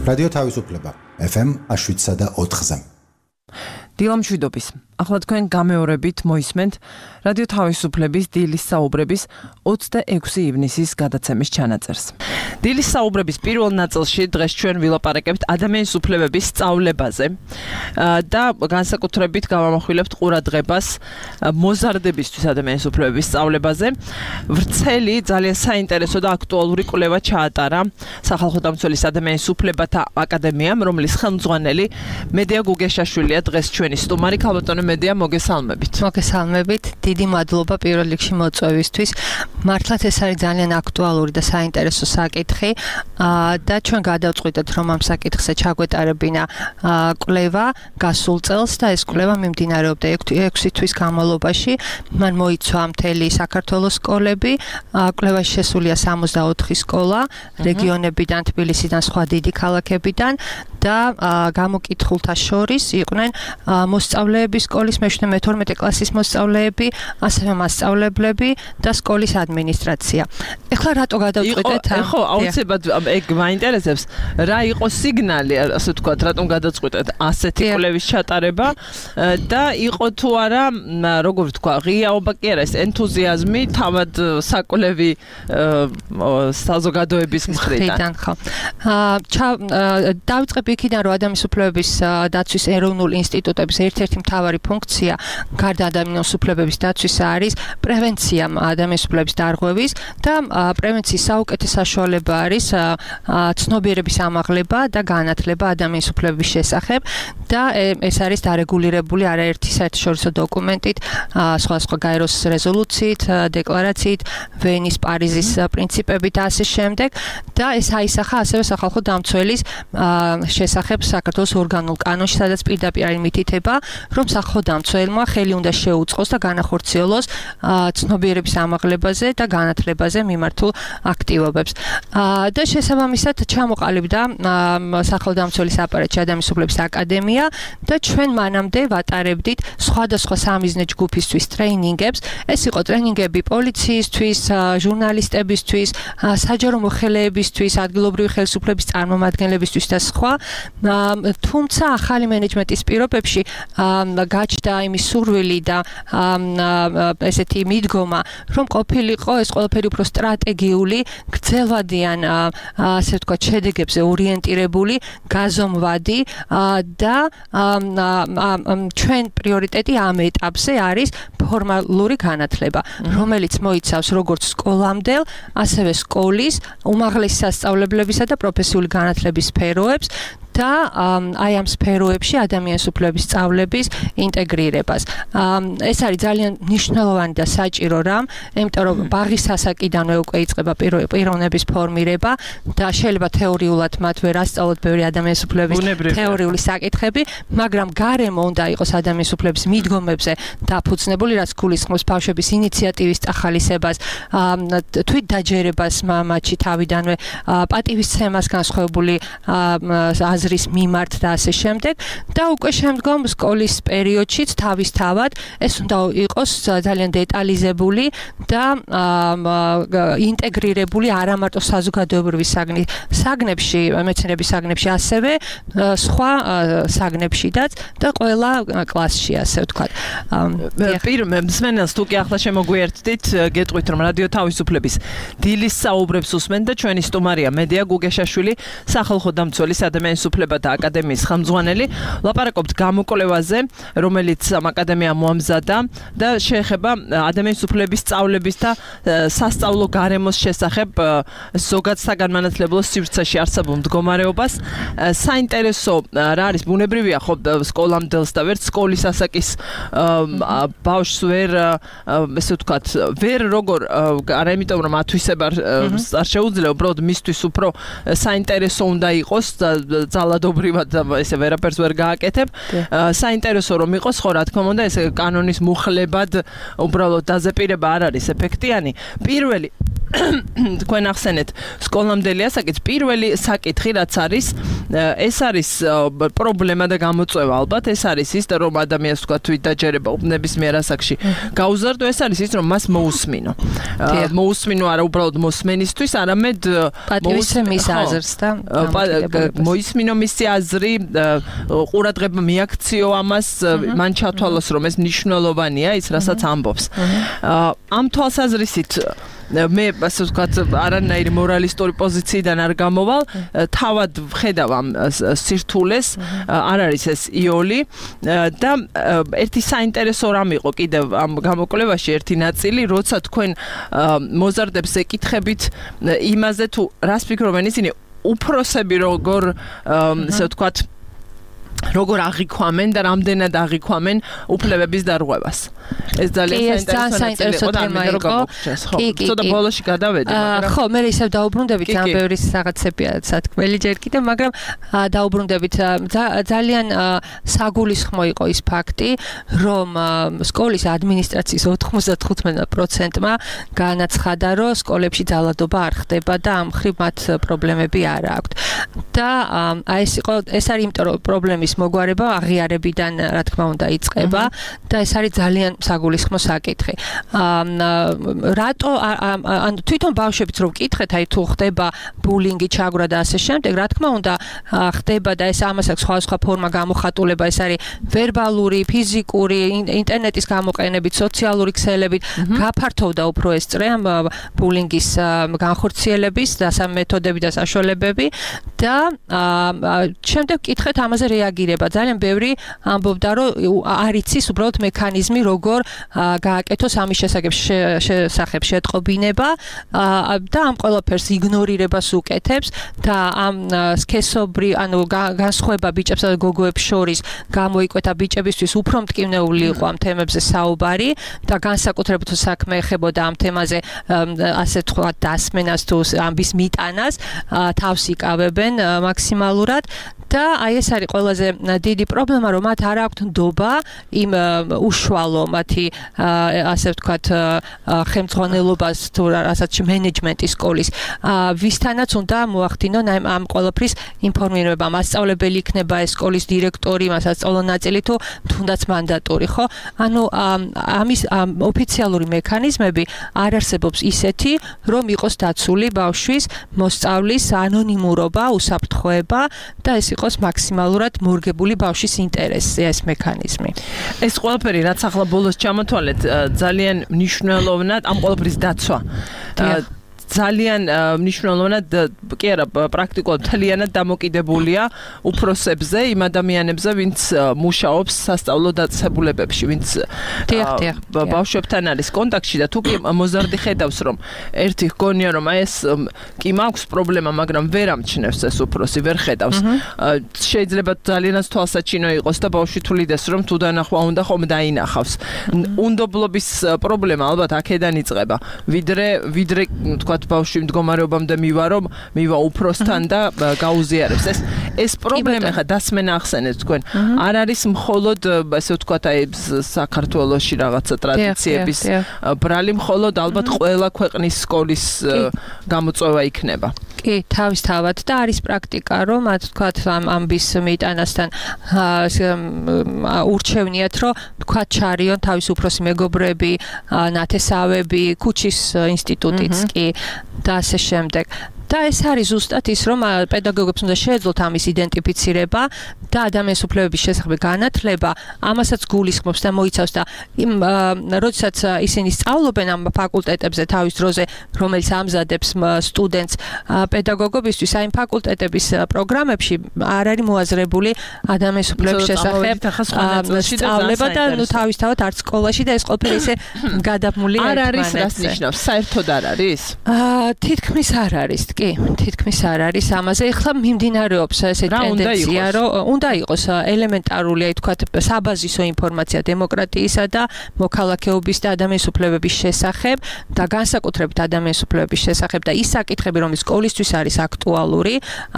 რადიო თავისუფლება FM 7.4-ზე. დილამშვიდობის. ახლა თქვენ გამეორებით მოისმენთ რადიო თავისუფლების დილის საუბრების 26 ივნისის გადაცემის ჩანაწერს. დილის საუბრების პირველ ნაწილში დღეს ჩვენ ვილაპარაკებთ ადამიანის უფლებების სწავლებაზე და განსაკუთრებით გავამახვილებთ ყურადღებას მოზარდებისთვის ადამიანის უფლებების სწავლებაზე. ვრცელი, ძალიან საინტერესო და აქტუალური კვლევა ჩაატარა სახალხო დამცველის ადამიანის უფლებათა აკადემიამ, რომლის ხელმძღვანელი მედია გუგეშაშვილია დღეს ჩვენი სტუმარი. ქალბატონო მედია, მოგესალმებით. მოგესალმებით. დიდი მადლობა პირველ რიგში მოწვევისთვის. მართლაც ეს არის ძალიან აქტუალური და საინტერესო საკითხი და ჩვენ გადავწყვიტეთ, რომ ამ საკითხზე ჩაგვეტარებინა კვლევა გასულ წელს და ეს კვლევა მიმდინარეობდა 6 თვის განმავლობაში. მან მოიცვა მთელი საქართველოს სკოლები. კვლევაში შესულია 64 სკოლა, რეგიონებიდან, თბილისიდან, სხვა დიდი ქალაქებიდან და გამოკითხულთა შორის იყვნენ მოსწავლეების სკოლის მე-12 კლასის მოსწავლეები, ასევე მასწავლებლები და სკოლის ადმინისტრაცია. ეხლა რატო გადავწყვიტეთ? ხო, აუცილებლად ეგ მაინტერესებს, რა იყო სიგნალი, ასე ვთქვათ, რატომ გადავწყვიტეთ ასეთი კვლევის ჩატარება და იყო თუ არა, როგორ ვთქვა, ღიაობა კი არა, ეს ენთუზიაზმი თავად საკვლევი საზოგადოების მხრიდან. ხო. დავიწყებ იქიდან, რომ ადამიანის უფლებების დაცვის ეროვნულ ინსტიტუტების ერთ-ერთი მთავარი ფუნქცია გარდა ადამიანის უფლებების დაცვისა არის პრევენცია ადამიანის უფლებების დარღვევის და პრევენციის საუკეთესო საშუალება არის ცნობიერების ამაღლება და განათლება ადამიანის უფლებების შესახებ და ეს არის დარეგულირებული არაერთი საერთაშორისო დოკუმენტით, სხვადასხვა გაეროს რეზოლუციით, დეკლარაციით, ვენის, პარიზის პრინციპებით და ასე შემდეგ და ეს აისახა ასევე სახალხო დამცველის შესახებ საქართველოს ორგანულ კანონში, სადაც პირდაპირ არის მითითება, რომ სახალხო დამცველმა ხელი უნდა შეუწყოს და განახორციელოს ცნობიერების ამაღლებაზე და განათლებაზე მიმართულ აქტივობებს. და შესაბამისად ჩამოყალიბდა სახალხო დამცველის აპარატში ადამიანის უფლებების აკადემია და ჩვენ მანამდე ვატარებდით სხვადასხვა სამიზნე ჯგუფისთვის ტრეინინგებს. ეს იყო ტრეინინგები პოლიციისთვის, ჟურნალისტებისთვის, საჯარო მოხელეებისთვის, ადგილობრივი ხელისუფლების წარმომადგენლებისთვის და სხვა. თუმცა ახალი მენეჯმენტის პირობებში გაჩნდა იმის სურვილი და ესეთი მიდგომა, რომ ყოფილიყო ეს ყველაფერი უფრო სტრატეგიული, გრძელვადიან, ასე ვთქვათ, შედეგებზე ორიენტირებული, გაზომვადი და ჩვენ პრიორიტეტი ამ ეტაპზე არის ფორმალური განათლება, რომელიც მოიცავს როგორც სკოლამდელ, ასევე სკოლის, უმაღლესი სასწავლებლებისა და პროფესიული განათლების სფეროებს და აი ამ სფეროებში ადამიანის უფლებების სწავლების ინტეგრირებას. ეს არის ძალიან მნიშვნელოვანი და საჭირო რამ, იმიტომ რომ ბაღის ასაკიდანვე უკვე იწყება პიროვნების ფორმირება და შეიძლება თეორიულად მათ ვერ ასწავლოთ ბევრი ადამიანის უფლებების თეორიული საკითხები, მაგრამ გარემო უნდა იყოს ადამიანის უფლებების მიდგომებზე დაფუძნებული, რაც გულისხმობს ბავშვების ინიციატივის წახალისებას, თვითდაჯერებას მათში თავიდანვე, პატივისცემას განსხვავებული აზრის მიმართ და ასე შემდეგ და უკვე შემდგომ სკოლის პერიოდშიც თავისთავად ეს უნდა იყოს ძალიან დეტალიზებული და ინტეგრირებული არა მარტო საზოგადოებრივი საგნებში, მეცნიერების საგნებში, ასევე სხვა საგნებშიდაც და ყველა კლასში, ასე ვთქვათ. მსმენელს თუ კი ახლა შემოგვიერთდით, გეტყვით რომ რადიო თავისუფლების დილის საუბრებს უსმენთ და ჩვენი სტუმარია მედია გუგეშაშვილი, სახალხო დამცველის ადამიანის უფლებათა აკადემიის ხელმძღვანელი. ლაპარაკობთ გამოკვლევაზე, რომელიც ამ აკადემიამ მოამზადა და შეეხება ადამიანის უფლებების სწავლების და სასწავლო გარემოს შესახებ ზოგად საგანმანათლებლო სივრცეში არსებულ მდგომარეობას. საინტერესო რა არის, ბუნებრივია ხო სკოლამდელს და ვერც სკოლის ასაკის ბავშვს ვერ ესე ვთქვათ, ვერ როგორ არა იმიტომ რომ ათვისება არ შეუძლია, უბრალოდ მისთვის უფრო საინტერესო უნდა იყოს ძალადობრივად ესე ვერაფერს ვერ გააკეთებ. საინტერესო რომ იყოს, ხო რა თქმა უნდა, ეს კანონის მუხლებად უბრალოდ დაზეპირება არ არის ეფექტიანი. პირველი თქვენ ახსენეთ სკოლამდელი ასაკის პირველი საკითხი რაც არის ეს არის პრობლემა და გამოწვევა ალბათ ეს არის ის რომ ადამიანს თქვა თვით დაჯერება ნებისმიერ ასაკში გაუზარდო ეს არის ის რომ მას მოусმინო მოусმინო არა უბრალოდ მოსმენისთვის არამედ მოусმის აზრს და მოისმინო მისი აზრი ყურადღება მიაქციო ამას მან ჩათვალოს რომ ეს მნიშვნელოვანია ის რასაც ამბობს ამ თვალსაზრისით მე ასე ვთქვათ არანაირი მორალისტური პოზიციიდან არ გამოვალ თავად ვხედავ ამ სირთულეს არ არის ეს იოლი და ერთი საინტერესო რამ იყო კიდევ ამ გამოკვლევაში ერთი ნაწილი როცა თქვენ მოზარდებს ეკითხებით იმაზე თუ რას ფიქრობენ ისინი უფროსები როგორ ასე ვთქვათ როგორ აღიქვამენ და რამდენად აღიქვამენ უფლებების დარღვევას. ეს ძალიან საინტერესო თემა იყო. კი, ცოტა ბოლოში გადავედი, მაგრამ ხო, მე ისევ დაუბრუნდებით ამ ბევრი რაღაცებია სათქმელი ჯერ კიდევ, მაგრამ დაუბრუნდებით ძალიან საგულისხმო იყო ის ფაქტი, რომ სკოლის ადმინისტრაციის 95%-მა განაცხადა, რომ სკოლებში ძალადობა არ ხდება და ამ ხრივ მათ პრობლემები არ აქვთ. და ეს არის იმიტომ რომ პრობლემის მოგვარება აღიარებიდან რა თქმა უნდა იწყება და ეს არის ძალიან საგულისხმო საკითხი. რატო ან თვითონ ბავშვებიც რომ ვკითხეთ, აი თუ ხდება ბულინგი, ჩაგვრა და ასე შემდეგ, რა თქმა უნდა ხდება და ეს ამას აქვს სხვადასხვა ფორმა გამოხატულება, ეს არის ვერბალური, ფიზიკური, ინტერნეტის გამოყენებით, სოციალური ქსელებით, გაფართოვდა უფრო ეს წრე ამ ბულინგის განხორციელების და მეთოდები და საშუალებები და შემდეგ ვკითხეთ ამაზე რეაგირება. ძალიან ბევრი ამბობდა, რომ არ იცის უბრალოდ მექანიზმი, როგორ გააკეთოს ამის შესახებ შეტყობინება და ამ ყველაფერს იგნორირებას უკეთებს და ამ სქესობრივ, ანუ განსხვავება ბიჭებსა და გოგოებს შორის გამოიკვეთა ბიჭებისთვის უფრო მტკივნეული იყო ამ თემებზე საუბარი და განსაკუთრებით საქმე ეხებოდა ამ თემაზე ასე თქვა დასმენას თუ ამბის მიტანას თავს იკავებენ მაქსიმალურად და აი ეს არის ყველაზე დიდი პრობლემა, რომ მათ არ აქვთ ნდობა იმ უშუალო მათი ასე ვთქვათ ხელმძღვანელობას თუ რასაც მენეჯმენტის სკოლის ვისთანაც უნდა მოახდინონ ამ ყველაფრის ინფორმირება. მასწავლებელი იქნება ეს სკოლის დირექტორი, მასწავლო ნაწილი თუ თუნდაც მანდატური, ხო? ანუ ამის ოფიციალური მექანიზმები არ არსებობს ისეთი, რომ იყოს დაცული ბავშვის მოსწავლის ანონიმურობა, უსაფრთხოება და ეს იყოს მაქსიმალურად მორგებული ბავშვის ინტერესზე ეს მექანიზმი. ეს ყველაფერი რაც ახლა ბოლოს ჩამოთვალეთ ძალიან მნიშვნელოვნად ამ ყველაფრის დაცვა. ძალიან მნიშვნელოვნად კი არა პრაქტიკულად თლიანად დამოკიდებულია უფროსებზე, იმ ადამიანებზე, ვინც მუშაობს სასწავლო დაწესებულებებში, ვინც ბავშვებთან არის კონტაქტში და თუ კი მოზარდი ხედავს, რომ ერთი გონია, რომ აი ეს კი მაქვს პრობლემა, მაგრამ ვერ ამჩნევს ეს უფროსი, ვერ ხედავს. შეიძლება ძალიანაც თვალსაჩინო იყოს და ბავშვი თulides, რომ თუ დანახვა უნდა ხომ დაინახავს. უნდობლობის პრობლემა ალბათ აქედან იწყება. ვიდრე თქვა ბავშვი მდგომარეობამდე მივა უფროსთან და გაუზიარებს. ეს პრობლემა ხა დასმენა ახსენეთ თქვენ. არ არის მხოლოდ ასე ვთქვათ აი საქართველოში რაღაცა ტრადიციების ბრალი, მხოლოდ ალბათ ყველა ქვეყნის სკოლის გამოწვევა იქნება. კი, თავისთავად და არის პრაქტიკა, რომ თქვათ ამბის მიტანასთან ურჩევნიათ, რომ თქვათ ჩარიონ თავის უფროსი მეგობრები, ნათესავები, ქუჩის ინსტიტუტიც კი და ასე შემდეგ. და ეს არის ზუსტად ის, რომ პედაგოგებს უნდა შეეძლოთ ამის იდენტიფიცირება და ადამიანის უფლებების შესახებ განათლება, ამასაც გულისხმობს და მოიცავს და როდესაც ისინი სწავლობენ ამ ფაკულტეტებზე თავის დროზე, რომელიც ამზადებს სტუდენტს პედაგოგობისთვის, აი ფაკულტეტების პროგრამებში არ არის მოაზრებული ადამიანის უფლებების შესახებ სწავლება და ნუ თავისთავად არც სკოლაში და ეს ყოფილი ისე გადაბმულია არ არის რას ნიშნავს, საერთოდ არ არის? თითქმის არ არის. კი, თითქმის არ არის ამაზე. ეხლა მიმდინარეობს ესე ტენდენცია, რომ უნდა იყოს ელემენტარული, აი თქვათ, საბაზისო ინფორმაცია დემოკრატიისა და მოქალაქეობის და ადამიანის უფლებების შესახებ და განსაკუთრებით ადამიანის უფლებების შესახებ და ის საკითხები, რომელიც სკოლისთვის არის აქტუალური,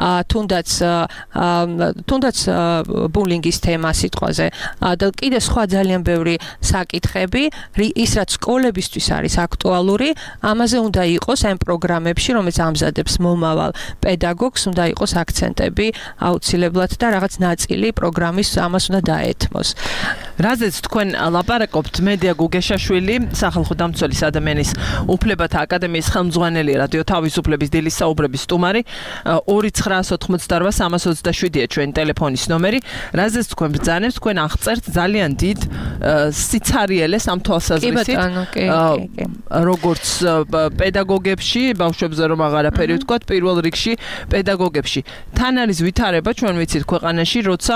თუნდაც ბულინგის თემა სიტყვაზე და კიდე სხვა ძალიან ბევრი საკითხები, ის რაც სკოლებისთვის არის აქტუალური, ამაზე უნდა იყოს ამ პროგრამებში, რომელიც ამზადებს მომავალ პედაგოგს, უნდა იყოს აქცენტები აუცილებლად და რაღაც ნაწილი პროგრამის ამას უნდა დაეთმოს. რაზეც თქვენ ლაპარაკობთ, მედია გუგეშაშვილი, სახალხო დამცველის ადამიანის უფლებათა აკადემიის ხელმძღვანელი, რადიო თავისუფლების დილის საუბრების სტუმარი, 2988327-ია ჩვენი ტელეფონის ნომერი. რაზეც თქვენ ბრძანებთ, თქვენ აღწერთ ძალიან დიდ სიცარიელეს ამ თვალსაზრისით. როგორც პედაგოგებში, ბავშვებზე რომ აღარაფერი ვთქვათ, პირველ რიგში პედაგოგებში. თან არის ვითარება, ჩვენ ვიცით ქვეყანაში, როცა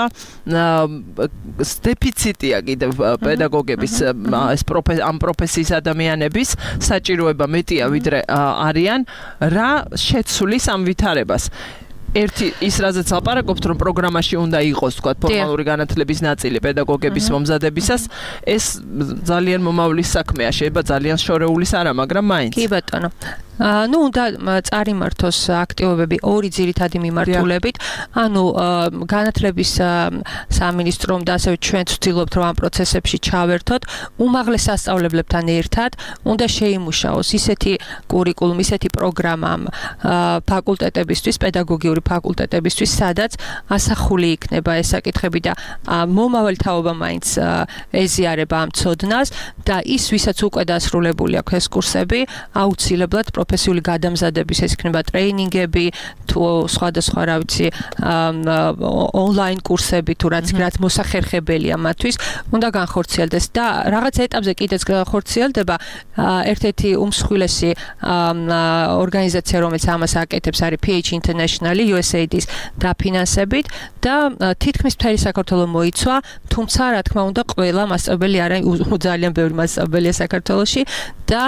დეფიციტია კიდევ პედაგოგების ამ პროფესიის ადამიანების საჭიროება მეტია ვიდრე არიან, რა შეცვლის ამ ვითარებას? ერთი ის რაზეც ლაპარაკობთ, რომ პროგრამაში უნდა იყოს, თქვათ, ფორმალური განათლების ნაწილი პედაგოგების მომზადებისას, ეს ძალიან მომავლის საქმეა, შეიძლება ძალიან შორეულის არა, მაგრამ მაინც. კი ბატონო. ну უნდა წარიმართოს აქტივობები ორი ძირითადი მიმართულებით. ანუ განათლების სამინისტრომ და ასევე ჩვენ ვცდილობთ რომ ამ პროცესებში ჩავერთოთ. უმაღლეს სასწავლებლებთან ერთად უნდა შეიმუშაოს ისეთი კურიკულუმი, ისეთი პროგრამა ფაკულტეტებისთვის, პედაგოგიური ფაკულტეტებისთვის, სადაც ასახული იქნება ეს საკითხები და მომავალი თაობა მაინც ეზიარება ამ ცოდნას და ის, ვისაც უკვე დასრულებული აქვს ეს კურსები, აუცილებლად პროფესიული გადამზადების, ეს იქნება ტრეინინგები, თუ სხვადასხვა რა ვიცი, ონლაინ კურსები, თუ რაც მოსახერხებელია მათთვის, უნდა განხორციელდეს და რაღაც ეტაპზე კიდეც განხორციელდება. ერთ-ერთი უმსხვილესი ორგანიზაცია, რომელიც ამას აკეთებს, არის PH International, USAID-ის დაფინანსებით და თითქმის მთელი საქართველო მოიცვა, თუმცა რა თქმა უნდა ყველა მასწავლებელი არა, ძალიან ბევრი მასწავლებელია საქართველოში და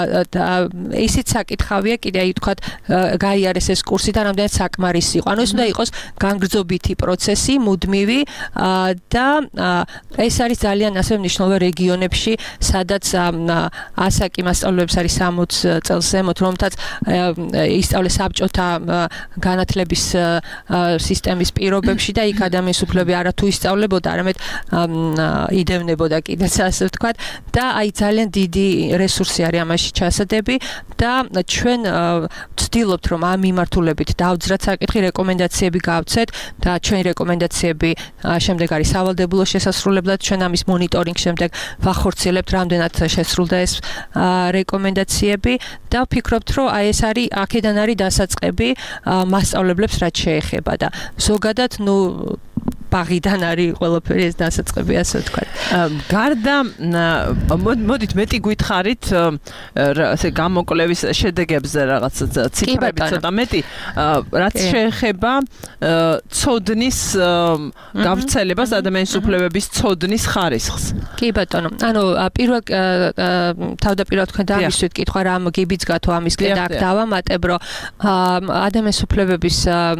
ისიც საკითხავია კიდე აი თქვათ გაიარეს ეს კურსი და რამდენად საკმარისი იყო. ანუ ეს უნდა იყოს განგრძობითი პროცესი, მუდმივი და ეს არის ძალიან ასე მნიშვნელოვანი რეგიონებში, სადაც ასაკი მასწავლებლებს არის 60 წელს ზემოთ, რომთაც ისწავლეს საბჭოთა განათლების სისტემის პირობებში და იქ ადამიანის უფლებები არა თუ ისწავლებოდა, არამედ იდევნებოდა კიდეც ასე ვთქვათ და აი ძალიან დიდი რესურსი არის ამაში ჩასადები და ჩვენ ვცდილობთ რომ ამ მიმართულებით დავძრათ საკითხი, რეკომენდაციები გავცეთ და ჩვენი რეკომენდაციები შემდეგ არის სავალდებულო შესასრულებლად, ჩვენ ამის მონიტორინგ შემდეგ ვახორციელებთ, რამდენად შესრულდა ეს რეკომენდაციები და ვფიქრობთ რომ აი ეს არის აქედან არის დასაწყები მასწავლებლებს რაც შეეხება და ზოგადად ბაღიდან არის ყველაფერი ეს დასაწყები, ასე ვთქვათ. გარდა მოდით მეტი გითხარით ასე გამოკვლევის შედეგებზე რაღაც ციფრები ცოტა მეტი, რაც შეეხება ცოდნის გავრცელებას, ადამიანის უფლებების ცოდნის ხარისხს. კი ბატონო. ანუ პირველ თავდაპირველად თქვენ დამისვით კითხვა რა გიბიძგა თუ ამისკენ და აქ დავამატებ, რომ ადამიანის უფლებების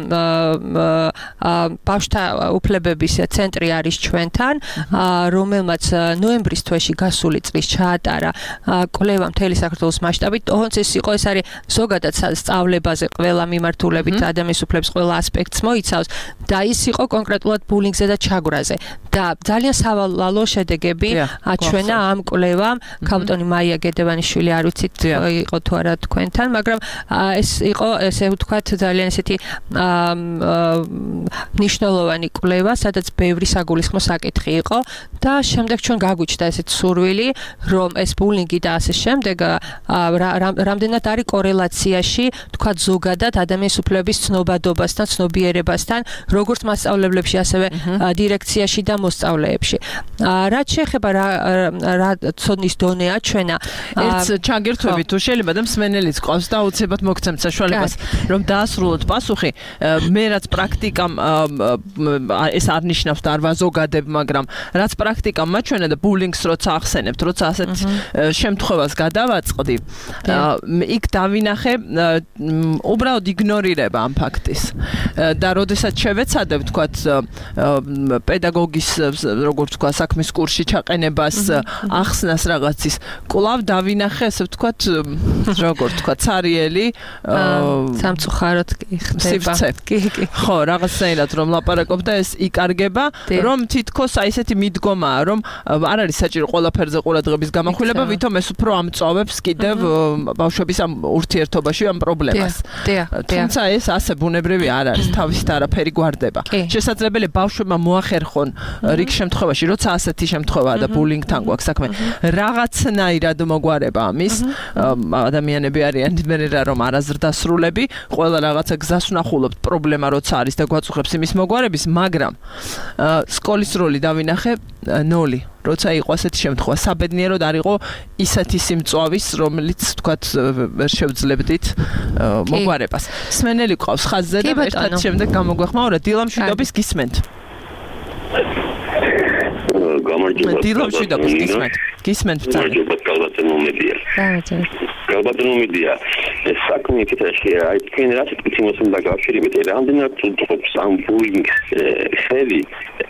ბავშვთა უფლებების ცენტრი არის ჩვენთან, რომელმაც ნოემბრის თვეში გასული წლის ჩაატარა კვლევა მთელი საქართველოს მასშტაბით. თუმცა ეს არის ზოგადად სწავლებაზე ყველა მიმართულებით ადამიანის უფლების ყველა ასპექტს მოიცავს და ის იყო კონკრეტულად ბულინგზე და ჩაგვრაზე. და ძალიან სავალალო შედეგები აჩვენა ამ კვლევამ. ქალბატონი მაია გედევანიშვილი არ ვიცით იყო თუ არა თქვენთან, მაგრამ ეს იყო ესე ვთქვათ ძალიან ესეთი მნიშვნელოვანი კვლევა, სადაც ბევრი საგულისხმო საკითხი იყო და შემდეგ ჩვენ გაგვიჩნდა ესეთ სურვილი, რომ ეს ბულინგი და ასე შემდეგ რამდენად არის კორელაციაში, თქვათ ზოგადად ადამიანის უფლებების ცნობადობასთან, ცნობიერებასთან, როგორც მასწავლებლებში, ასევე დირექციაში და მოსწავლეებში. რაც შეეხება რა ცოდნის დონე აჩვენა, ერთ ჩაგერთვებით თუ შეიძლება და მსმენელიც ყავს და აუცილებლად მოგცემთ საშუალებას, რომ დაასრულოთ პასუხი. მე რაც პრაქტიკამ ეს არ ნიშნავს დარვაზოგადებ, მაგრამ რაც პრაქტიკა მაჩვენა და ბულინგს როცა ახსენებთ, როცა ასეთ შემთხვევას გადავაწყდი, იქ დავინახე უბრალოდ იგნორირება ამ ფაქტის. და როდესაც შევეცადებ, თქვათ, პედაგოგის, როგორც თქვა, საქმის კურსში ჩაყენებას, ახსნას რაღაცის, კვლავ დავინახე, ასე ვთქვათ, როგორც თქვა, цариელი სამწუხაროდ კი ხდება. კი. ხო, რაღაცნაირად რომ ლაპარაკობ და ეს იკარგება, რომ თითქოს აი ესეთი მიდგომაა, რომ არ არის საჭირო ყველაფერზე ყურადღების გამახვილება, ვითომ ეს უფრო ამწოვებს კიდევ ბავშვების ამ ურთიერთობაში ამ პრობლემას. თუმცა ეს ასე ბუნებრივი არ არის, თავისით არაფერი გვარდება. შესაძლებელია ბავშვებმა მოახერხონ რიგ შემთხვევაში, როცა ასეთი შემთხვევაა და ბულინგთან გვაქვს საქმე, რაღაცნაირად მოგვარება ამის. ადამიანები არიან იმერა რომ არაზრდასრულები, ყველა რაღაცა გზას ვნახულობთ, პრობლემა როცა არის და გვაწუხებს იმის მოგვარების, მაგრამ სკოლის როლი დავინახე 0. როცა იყო ასეთი შემთხვევა, საბედნიეროდ არ იყო ისეთი სიმწვავის, რომელიც თქვათ ვერ შევძლებდით მოგვარებას. სმენელი ყავს ხაზზე და ერთად შემდეგ გამოგვეხმაურა დილამშვიდობის გისმენთ. დილამშვიდობის გისმენთ. გალბატონომედია. ეს საქმე იქითაში, აი თქვენ რა თვითონ დაგავშერებით, რამდენად უძღობს ამ ბულინგს ხელი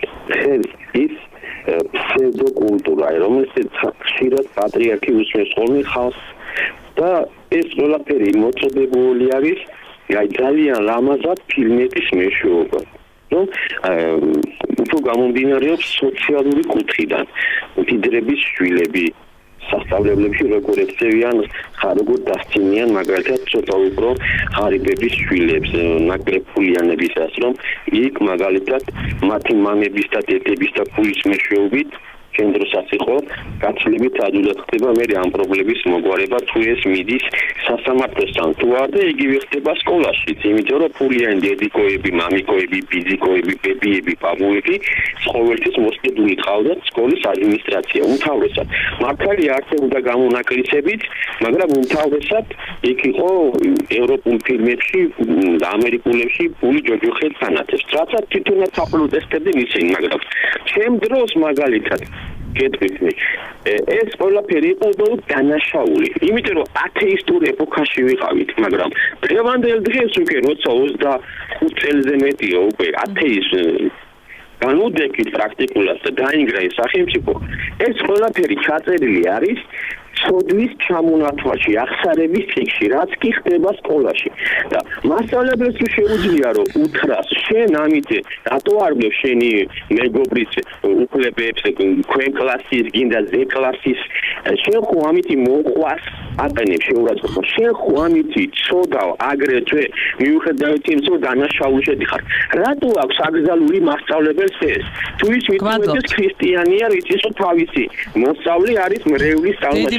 ის ფსევდოკულტურა, რომელიც ხშირად პატრიარქი უსმენს ხოლმე ხალხს და ეს ყველაფერი მოწოდებული არის აი ძალიან ლამაზად ფილმების მეშვეობა. რომ უფრო გამომდინარეობს სოციალური კუთხიდან, მდიდრების შვილები სასწავლებლებში როგორ ექცევიან, როგორ დასცინიან მაგალითად ცოტა უფრო ღარიბების შვილებს, ნაკლეფულიანებისას, რომ იქ მაგალითად მათი მამების და დედების და ფულის მეშვეობით კენდროსაც იყო გაცილებით ადვილად ხდება მე ამ პრობლემის მოგვარება თუ ეს მიდის სასამართლოსთან თუ არა და იგივე ხდება სკოლაშიც, იმიტომ რომ ფულიანი დედიკოები, მამიკოები, ბიძიკოები, ბებიები, ბაბუები ყოველთვის მოსყიდული ყავდათ სკოლის ადმინისტრაცია უმთავრესად. მართალი არსებობდა გამონაკლისებით, მაგრამ უმთავრესად იქ იყო ევროპულ ფილმებში და ამერიკულებში ფული ჯოჯოხეთ თანათებს. რასაც თვითონაც აპლოდესტებდნენ ისინი, მაგრამ ჩემ დროს მაგალითად კეთვით ეს ყველაფერი იყო დანაშაული. იმიტომ რომ ათეისტურ ეპოქაში ვიყავით, მაგრამ დღევანდელ დღეს უკვე როცა 25 წელზე მეტია უკვე ათეიზმი განუდეგით პრაქტიკულად და დაინგრა ეს სახელმწიფო, ეს ყველაფერი ჩაწერილი არის ცოდვის ჩამონათვალში, ახსარების წიგნში, რაც კი ხდება სკოლაში. და მასწავლებლებს თუ შეუძლია რომ უთხრას, შენ ამით რატო არ გლებ შენი მეგობრის უფლებებს, ქვენ კლასის, გინდა ზე კლასის, შენ ხო ამით მოყვას ატენებს შეურაცხყოფა, შენ ხო ამით ცოდავ აგრეთვე მიუხედავად იმისა, რომ დანაშაული შედიხარ. რატო აქვს აკრძალული მასწავლებელს ეს? თუ ის მithumetes ქრისტიანი არის, ის თავისი მოსწავლე არის მრევლის სწავლაში.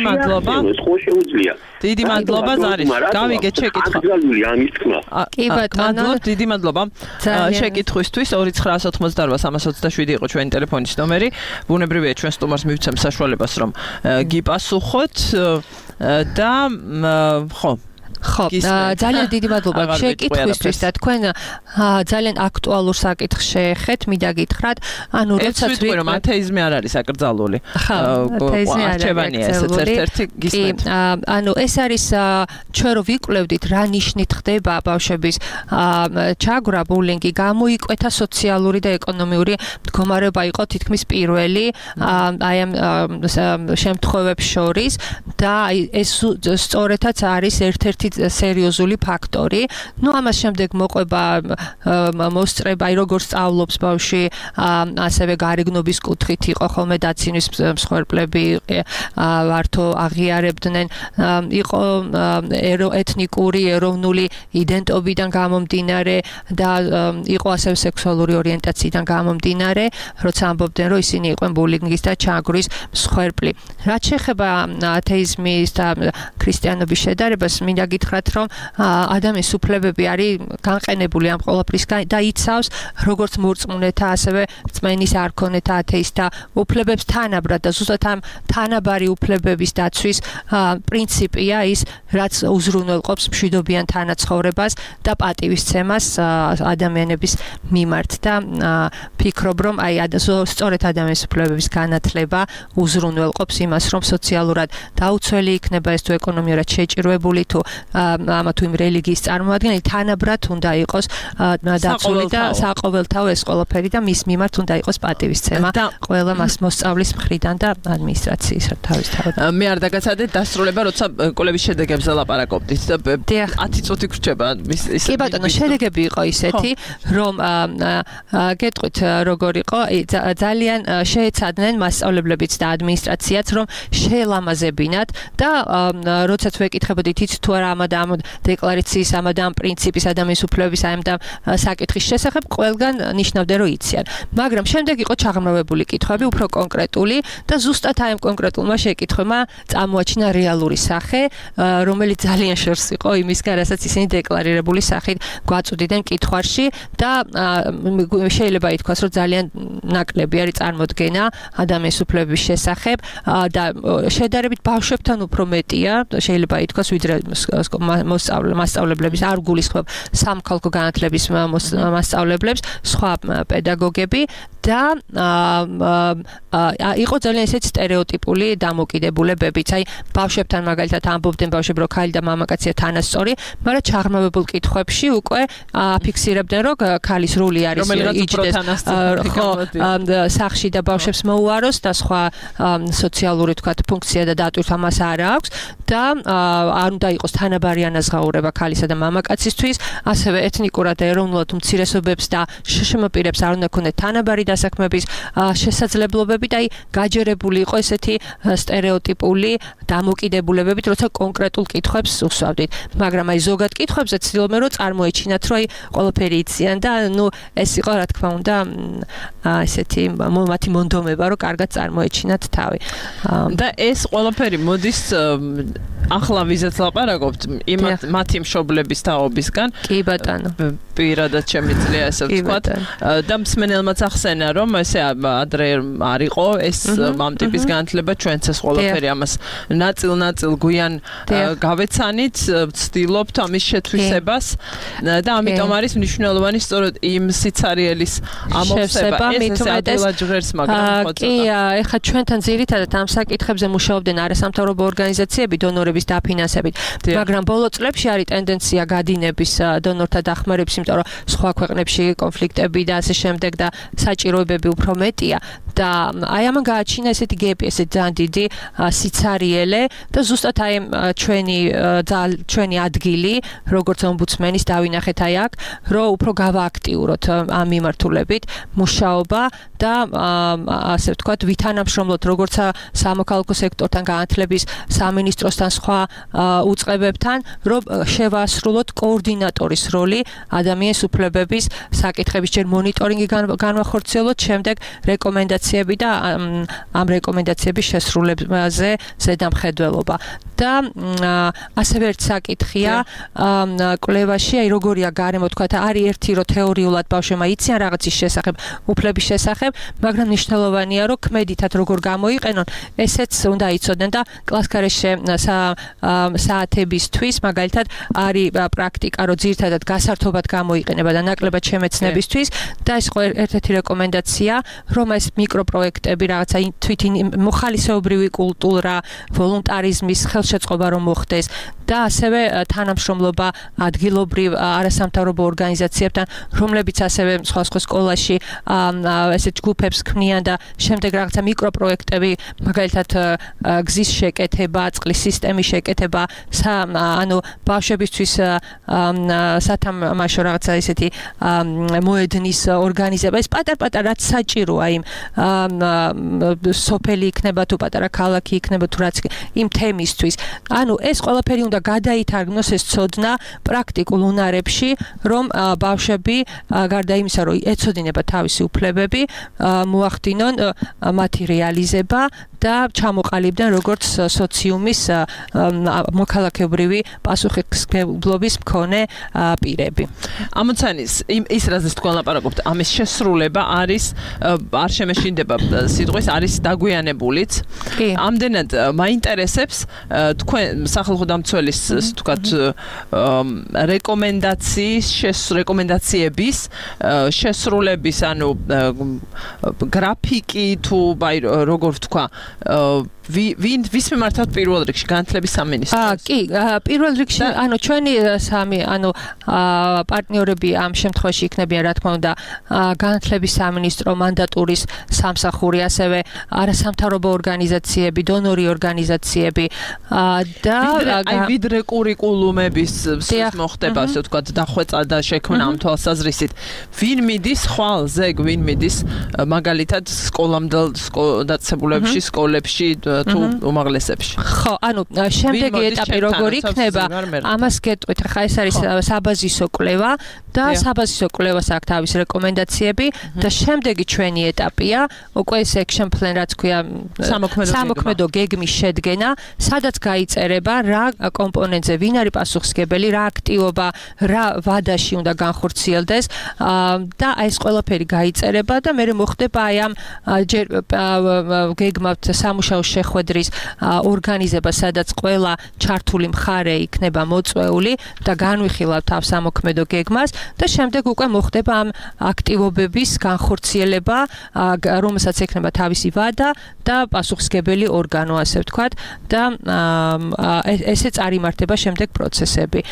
დიდი მადლობა ზარის. გავიგეთ შეკითხვა. აკრძალული ამის თქმა. კი ბატონო, დიდი მადლობა. შეკითხვისთვის 298-327 იყო ჩვენი ტელეფონის ნომერი. ბუნებრივია ჩვენ სტუმარს მივცემ საშუალებას რომ გიპასუხოთ და ხო ძალიან დიდი მადლობა შეკითხვისთვის და თქვენ ძალიან აქტუალურ საკითხს შეეხეთ, მინდა გითხრათ, ანუ როდესაც ვიტყვი რომ ათეიზმი არ არის აკრძალული. არჩევანია ესეც ერთ-ერთი გისმენთ. ანუ ეს არის ჩვენ რო ვიკვლევდით რა ნიშნით ხდება ბავშვების ჩაგვრა ბულინგი, გამოიკვეთა სოციალური და ეკონომიური მდგომარეობა იყო თითქმის პირველი აი ამ შემთხვევებს შორის და ეს სწორედაც არის ერთ-ერთი სერიოზული ფაქტორი. ნუ ამას შემდეგ მოყვება მოსწრება, აი როგორ სწავლობს ბავშვი, ასევე გარეგნობის კუთხით იყო ხოლმე დაცინის მსხვერპლები ვართო აღიარებდნენ, იყო ეთნიკური, ეროვნული იდენტობიდან გამომდინარე და იყო ასევე სექსუალური ორიენტაციიდან გამომდინარე, როცა ამბობდნენ, რომ ისინი იყვნენ ბულინგის და ჩაგვრის მსხვერპლი. რაც შეეხება ათეიზმის და ქრისტიანობის შედარებას, მინდა გითხრათ, რომ ადამიანის უფლებები არის განყენებული ამ ყველაფრის და იცავს როგორც მორწმუნეთა, ასევე რწმენის არქონეთა ათეისტთა უფლებებს თანაბრად და ზუსტად ამ თანაბარი უფლებების დაცვის პრინციპია ის, რაც უზრუნველყოფს მშვიდობიან თანაცხოვრებას და პატივისცემას ადამიანების მიმართ და ფიქრობ, რომ სწორედ ადამიანის უფლებების განათლება უზრუნველყოფს იმას, რომ სოციალურად დაუცველი იქნება ეს თუ ეკონომიურად შეჭირვებული თუ ამა თუ იმ რელიგიის წარმომადგენელი თანაბრად უნდა იყოს დაცული და საყოველთაო ეს ყველაფერი და მის მიმართ უნდა იყოს პატივისცემა ყველა მოსწავლის მხრიდან და ადმინისტრაციის თავისთავად. მე არ დაგაცადეთ დასრულება, როცა კვლევის შედეგებზე ლაპარაკობდით და 10 წუთი გრჩება ის. კი ბატონო, შედეგები იყო ისეთი, რომ გეტყვით როგორ იყო, ძალიან შეეცადნენ მასწავლებლებიც და ადმინისტრაციაც, რომ შეელამაზებინათ და როდესაც ვეკითხებოდით იცით თუ არა ამ დეკლარაციის ამ პრინციპის ადამიანის უფლებების ამ და საკითხის შესახებ, ყველგან ნიშნავდნენ რომ იციან. მაგრამ შემდეგ იყო ჩაღრმავებული კითხვები, უფრო კონკრეტული და ზუსტად აი ამ კონკრეტულმა შეკითხვებმა წამოაჩინა რეალური სახე, რომელიც ძალიან შორს იყო იმისგან, რასაც ისინი დეკლარირებული სახით გვაწვდიდნენ კითხვაში და შეიძლება ითქვას, რომ ძალიან ნაკლები არის წარმოდგენა ადამიანის უფლებების შესახებ და შედარებით ბავშვებთან უფრო მეტია, შეიძლება ითქვას, ვიდრე მასწავლებლების არ გულისხმობ სამხალხო განათლების მასწავლებლებს, სხვა პედაგოგები და იყო ძალიან ესეც სტერეოტიპული დამოკიდებულებებიც. აი ბავშვებთან მაგალითად ამბობდნენ ბავშვები, რომ ქალი და მამაკაცია თანასწორი, მაგრამ ჩაღრმავებულ კითხვებში უკვე აფიქსირებდნენ, რომ ქალის როლი არის იჯდეს სახლში და ბავშვებს მოუაროს და სხვა სოციალური თქვათ ფუნქცია და დატვირთვა მას არ აქვს და არ უნდა იყოს თანაბარი ანაზღაურება ქალისა და მამაკაცისთვის, ასევე ეთნიკურად და ეროვნულად უმცირესობებს და შშმ პირებს არ უნდა ქონდეთ თანაბარი დასაქმების შესაძლებლობები და აი გაჯერებული იყო ესეთი სტერეოტიპული დამოკიდებულებებით, როცა კონკრეტულ კითხვებს უსვავდით. მაგრამ აი ზოგად კითხვებზე ცდილობენ რომ წარმოეჩინათ, რომ აი ყველაფერი იციან და ნუ ეს იყო რა თქმა უნდა ესეთი მათი მონდომება, რომ კარგად წარმოეჩინათ თავი. და ეს ყველაფერი მოდის ახლა ვიზაც ლაპარაკობთ მათი მშობლების თაობისგან. კი ბატონო. პირადად შემიძლია ესე ვთქვათ და მსმენელმაც ახსენა, რომ ესე ადრე არ იყო ეს ამ ტიპის განათლება, ჩვენც ეს ყველაფერი ამას ნაწილ გვიან გავეცანით, ვცდილობთ ამის შეთვისებას და ამიტომ არის მნიშვნელოვანი სწორედ იმ სიცარიელის ამოვსება. ეს ადვილად ჟღერს, მაგრამ ხო ცოტა. კი, ეხლა ჩვენთან ძირითადად ამ საკითხებზე მუშაობდნენ არასამთავრობო ორგანიზაციები დონორების დაფინანსებით, მაგრამ ბოლო წლებში არის ტენდენცია გადინების დონორთა დახმარების, იმიტომ რომ სხვა ქვეყნებში კონფლიქტები და ასე შემდეგ და საჭიროებები უფრო მეტია და აი ამან გააჩინა ესეთი გეპი, ესეთი ძალიან დიდი სიცარიელე და ზუსტად აი ჩვენი ადგილი, როგორც ომბუდსმენის დავინახეთ აი აქ, რომ უფრო გავააქტიუროთ ამ მიმართულებით მუშაობა და ასე ვთქვათ, ვითანამშრომლოთ როგორც სამოქალაქო სექტორთან, განათლების სამინისტროსთან, სხვა უწყებებთან, რომ შევასრულოთ კოორდინატორის როლი ადამიანის უფლებების საკითხების ჯერ მონიტორინგი განვახორციელოთ, შემდეგ რეკომენდაციები და ამ რეკომენდაციების შესრულებაზე ზედამხედველობა. და ასევე ერთ საკითხია კვლევაში, აი როგორია გარემო თქვათ, არის ერთი რომ თეორიულად ბავშვებმა იციან რაღაცის შესახებ, უფლების შესახებ, მაგრამ მნიშვნელოვანია რომ ქმედითად როგორ გამოიყენონ, ესეც უნდა იცოდნენ და კლასგარეშე საათებისთვის მაგალითად არის პრაქტიკა, რომ ძირითადად გასართობად გამოიყენება და ნაკლებად შემეცნებისთვის და ეს ერთ-ერთი რეკომენდაცია, რომ ეს მიკროპროექტები რაღაცა თვითონ მოხალისეობრივი კულტურა, ვოლუნტარიზმის ხელშეწყობა რომ მოხდეს და ასევე თანამშრომლობა ადგილობრივ არასამთავრობო ორგანიზაციებთან, რომლებიც ასევე სხვა სკოლაში ესეთ ჯგუფებს ქმნიან და შემდეგ რაღაცა მიკროპროექტები, მაგალითად გზის შეკეთება, წყლის სისტემის შეკეთება, ანუ ბავშვებისთვის სათამაშო რაღაცა ესეთი მოედნის ორგანიზება, ეს პატარ-პატარ რაც საჭიროა იმ სოფელი იქნება თუ პატარა ქალაქი იქნება თუ რაც იმ თემისთვის. ანუ ეს ყველაფერი უნდა გადაითარგმნოს ეს ცოდნა პრაქტიკულ უნარებში, რომ ბავშვები გარდა იმისა, რომ ეცოდინება თავისი უფლებები, მოახდინონ მათი რეალიზება და ჩამოყალიბდნენ როგორც სოციუმის მოქალაქეობრივი პასუხისმგებლობის მქონე პირები. ამოცანის ის რაზეც თქვენ ლაპარაკობთ, ამის შესრულება არის არ შემეშინდება სიტყვის არის დაგვიანებულიც. ამდენად მაინტერესებს თქვენ სახალხო დამცველის თქვათ რეკომენდაციების შესრულების ანუ გრაფიკი თუ როგორ ვთქვა ვის მიმართავთ პირველ რიგში განათლების სამინისტროს? კი, პირველ რიგში ანუ ჩვენი სამი ანუ პარტნიორები ამ შემთხვევაში იქნებიან რა თქმა უნდა განათლების სამინისტრო, მანდატურის სამსახური, ასევე არასამთავრობო ორგანიზაციები, დონორი ორგანიზაციები და ვიდრე კურიკულუმების მოხდება, ასე ვთქვათ, დახვეწა და შექმნა ამ თვალსაზრისით. ვინ მიდის ხვალზე, ვინ მიდის მაგალითად სკოლამდელ დაწესებულებებში, სკოლებში თუ უმაღლესებში. ხო, ანუ შემდეგი ეტაპი როგორ იქნება, ამას გეტყვით, ხა ეს არის საბაზისო კვლევა და საბაზისო კვლევას აქვს თავის რეკომენდაციები და შემდეგი ჩვენი ეტაპია, უკვე ეს action plan რაც ქვია სამოქმედო გეგმის შედგენა, სადაც გაიწერება რა კომპონენტზე ვინ არის პასუხისმგებელი, რა აქტივობა, რა ვადაში უნდა განხორციელდეს და ეს ყველაფერი გაიწერება და მე მოხდება აი ამ გეგმავთ სამუშაო შეხვედრის ორგანიზება, სადაც ყველა ჩართული მხარე იქნება მოწვეული და განვიხილავთ ამ სამოქმედო გეგმას და შემდეგ უკვე მოხდება ამ აქტივობების განხორციელება, რომელსაც ექნება თავისი ვადა და პასუხისმგებელი ორგანო, ასე ვთქვათ, და ესე წარიმართება შემდეგ პროცესები.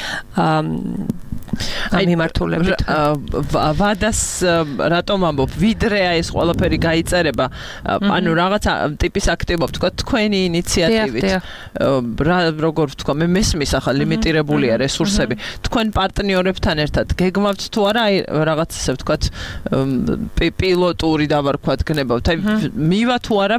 ამ მიმართულებით ვადას რატომ ამბობ ვიდრე ეს ყველაფერი გაიწერება ანუ რაღაც ტიპის აქტივობა ვთქვა თქვენი ინიციატივით როგორ ვთქვა მე მესმის ახლა ლიმიტირებულია რესურსები თქვენ პარტნიორებთან ერთად გეგმავთ თუ არა აი რაღაც ასე ვთქვათ პილოტური დავარქვათ გნებავთ აი მივა თუ არა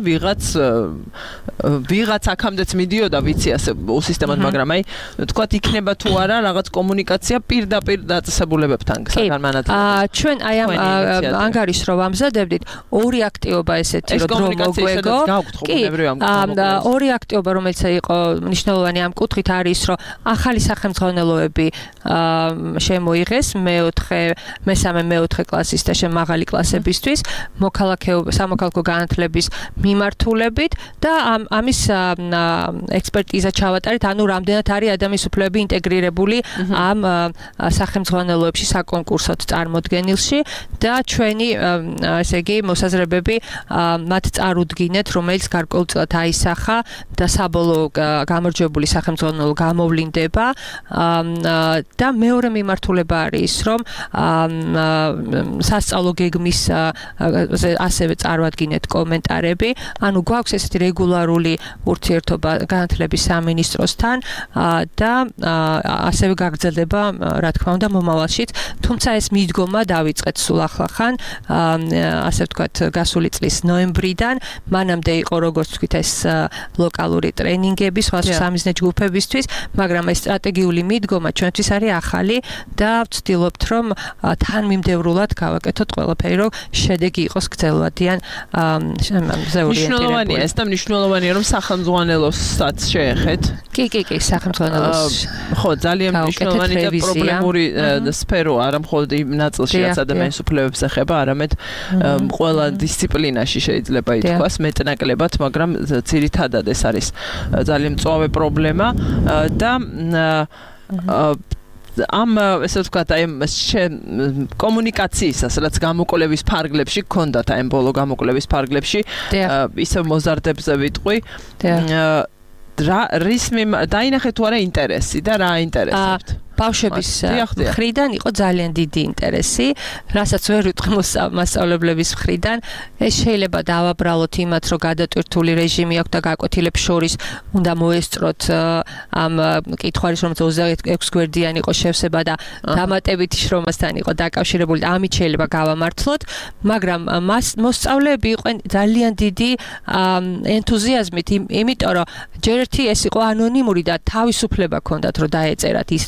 ვიღაც აქამდეც მიდიოდა ვიცი ასე უსისტემოდ მაგრამ აი ვთქვათ იქნება თუ არა რაღაც კომუნიკაცია პირდაპირ დაწესებულებებთან განმანათლებლად ჩვენ აი ამ ანგარიშს რო ვამზადებდით ორი აქტივობა ესეთი რომ დრო მოგვეგო კი ორი აქტივობა რომელიც იყო მნიშვნელოვანი ამ კუთხით არის რომ ახალი სახელმძღვანელოები შემოიღეს მესამე მეოთხე კლასის და მაღალი კლასებისთვის სამოქალაქო განათლების მიმართულებით და ამის ექსპერტიზა ჩავატარეთ ანუ რამდენად არის ადამიანის უფლებები ინტეგრირებული ამ სახელმძღვანელოებში საკონკურსოდ წარმოდგენილში და ჩვენი ესე იგი მოსაზრებები მათ წარუდგინეთ რომელიც გარკვეულწილად აისახა და საბოლოო გამარჯვებული სახელმძღვანელო გამოვლინდება და მეორე მიმართულება არის ის რომ სასწავლო გეგმის ასევე წარვადგინეთ კომენტარები ანუ გვაქვს ესეთი რეგულარული ურთიერთობა განათლების სამინისტროსთან და ასევე გაგრძელდება რა თქმა უნდა მომავალშიც თუმცა ეს მიდგომა დავიწყეთ სულ ახლახან ასე ვთქვათ გასული წლის ნოემბრიდან მანამდე იყო როგორც ვთქვით ეს ლოკალური ტრენინგები სხვა სამიზნე ჯგუფებისთვის მაგრამ ეს სტრატეგიული მიდგომა ჩვენთვის არის ახალი და ვცდილობთ რომ თანმიმდევრულად გავაკეთოთ ყველაფერი რომ შედეგი იყოს გრძელვადიან მნიშვნელოვანია ეს და მნიშვნელოვანია რომ სახელმძღვანელოსაც შეეხეთ კი სახელმძღვანელოს ხო ძალიან მნიშვნელოვანი და პრობლემური სფერო არა მხოლოდ იმ ნაწილში რაც ადამიანის უფლებებს ეხება არამედ ყველა დისციპლინაში შეიძლება ითქვას მეტნაკლებად მაგრამ ძირითადად ეს არის ძალიან მწვავე პრობლემა და ამ ესე ვთქვათ აი კომუნიკაციისას რაც გამოკვლევის ფარგლებში გქონდათ აი ბოლო გამოკვლევის ფარგლებში ისევ მოზარდებზე ვიტყვი რის დაინახეთ თუ არა ინტერესი და რა ინტერესებთ ბავშვების მხრიდან იყო ძალიან დიდი ინტერესი, რასაც ვერ ვიტყვი მასწავლებლების მხრიდან. ეს შეიძლება დავაბრალოთ იმათ, რომ გადატვირთული რეჟიმი აქვს და გაკვეთილებს შორის უნდა მოესწროთ ამ კითხვარის, რომელიც 26 გვერდიანი იყო შევსება და დამატებითი შრომასთან იყო დაკავშირებული. ამით შეიძლება გავამართლოთ, მაგრამ მოსწავლეები იყვნენ ძალიან დიდი ენთუზიაზმით, იმიტომ რომ ჯერ ერთი ეს იყო ანონიმური და თავისუფლება ჰქონდათ, რომ დაეწერათ ის რისი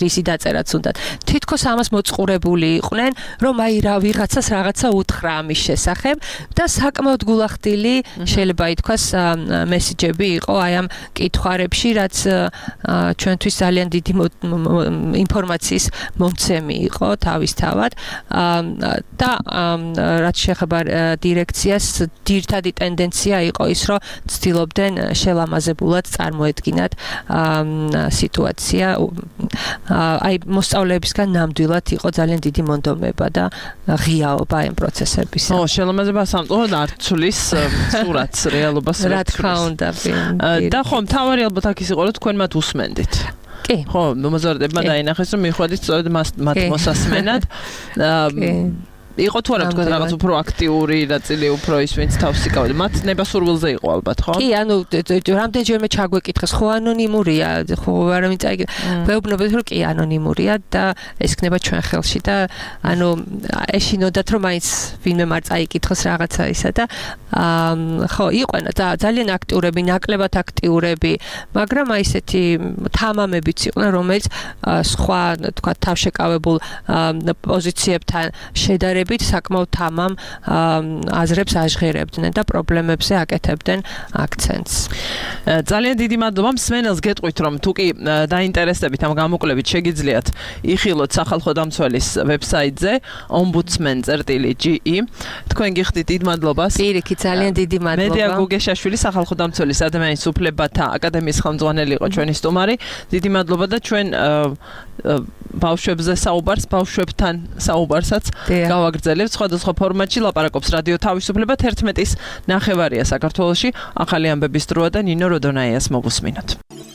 დაწერაც უნდათ. თითქოს ამას მოწყურებული იყვნენ, რომ აი რა ვიღაცას რაღაცა უთხრა ამის შესახებ და საკმაოდ გულახდილი შეიძლება ითქვას მესიჯები იყო აი ამ კითხვარებში, რაც ჩვენთვის ძალიან დიდი ინფორმაციის მომცემი იყო თავისთავად და რაც შეეხება დირექციას, ძირითადი ტენდენცია იყო ის, რომ ცდილობდნენ შელამაზებულად წარმოედგინათ სიტუაცია. აი მოსწავლეებისგან ნამდვილად იყო ძალიან დიდი მონდომება და ღიაობა ამ პროცესების. შელამაზება სამწუხაროდ არ ცვლის სურათს, რეალობას რა თქმა უნდა. და ხომ თავარი ალბათ აქ ის იყო, რომ თქვენ მათ უსმენდით. კი. ხო, მომზადებმა დაინახეს, რომ მიხვედით სწორედ მათ მოსასმენად. იყო თუ არა თქვენ რაღაც უფრო აქტიური ნაწილი, უფრო ის ვინც თავს იკავდა. მათ ნებასურვილზე იყო ალბათ, ხო? კი, ანუ რამდენჯერმე ჩაგვეკითხეს, ხო ანონიმურია, ხო არავინ წაიგე. ვეუბნებოდ რომ კი ანონიმურია და ეს ხდება ჩვენ ხელში და ანუ ეშინოდათ რომ მაინც ვინმე არ წაიკითხოს რაღაცა ისა და ხო, იყვნენ ძალიან აქტიურები, ნაკლებად აქტიურები, მაგრამ აი ესეთი თამამებიც იყვნენ, რომელიც სხვა, თქვა, თავშეკავებულ პოზიციებთან შედარებით საკმაოდ თამამ აზრებს აჟღერებდნენ და პრობლემებზე აკეთებდნენ აქცენტს. ძალიან დიდი მადლობა მსმენელს გეტყვით, რომ თუ კი დაინტერესდებით ამ გამოკვლევით, შეგიძლიათ იხილოთ სახალხო დამცველის ვებსაიტზე ombudsman.ge. თქვენ გიხდით დიდ მადლობას. პირიქით, ძალიან დიდი მადლობა. მედია გუგეშაშვილი სახალხო დამცველის ადამიანის უფლებათა აკადემიის ხელმძღვანელი იყო ჩვენი სტუმარი. დიდი მადლობა და ჩვენ ბავშვებზე საუბარს, ბავშვებთან საუბარსაც გავაგრძელებთ სხვადასხვა ფორმატში. ლაპარაკობს რადიო თავისუფლება 11-ის ნახევარია საქართველოში. ახალი ამბების დროა და ნინო როდონაიას მოვუსმინოთ.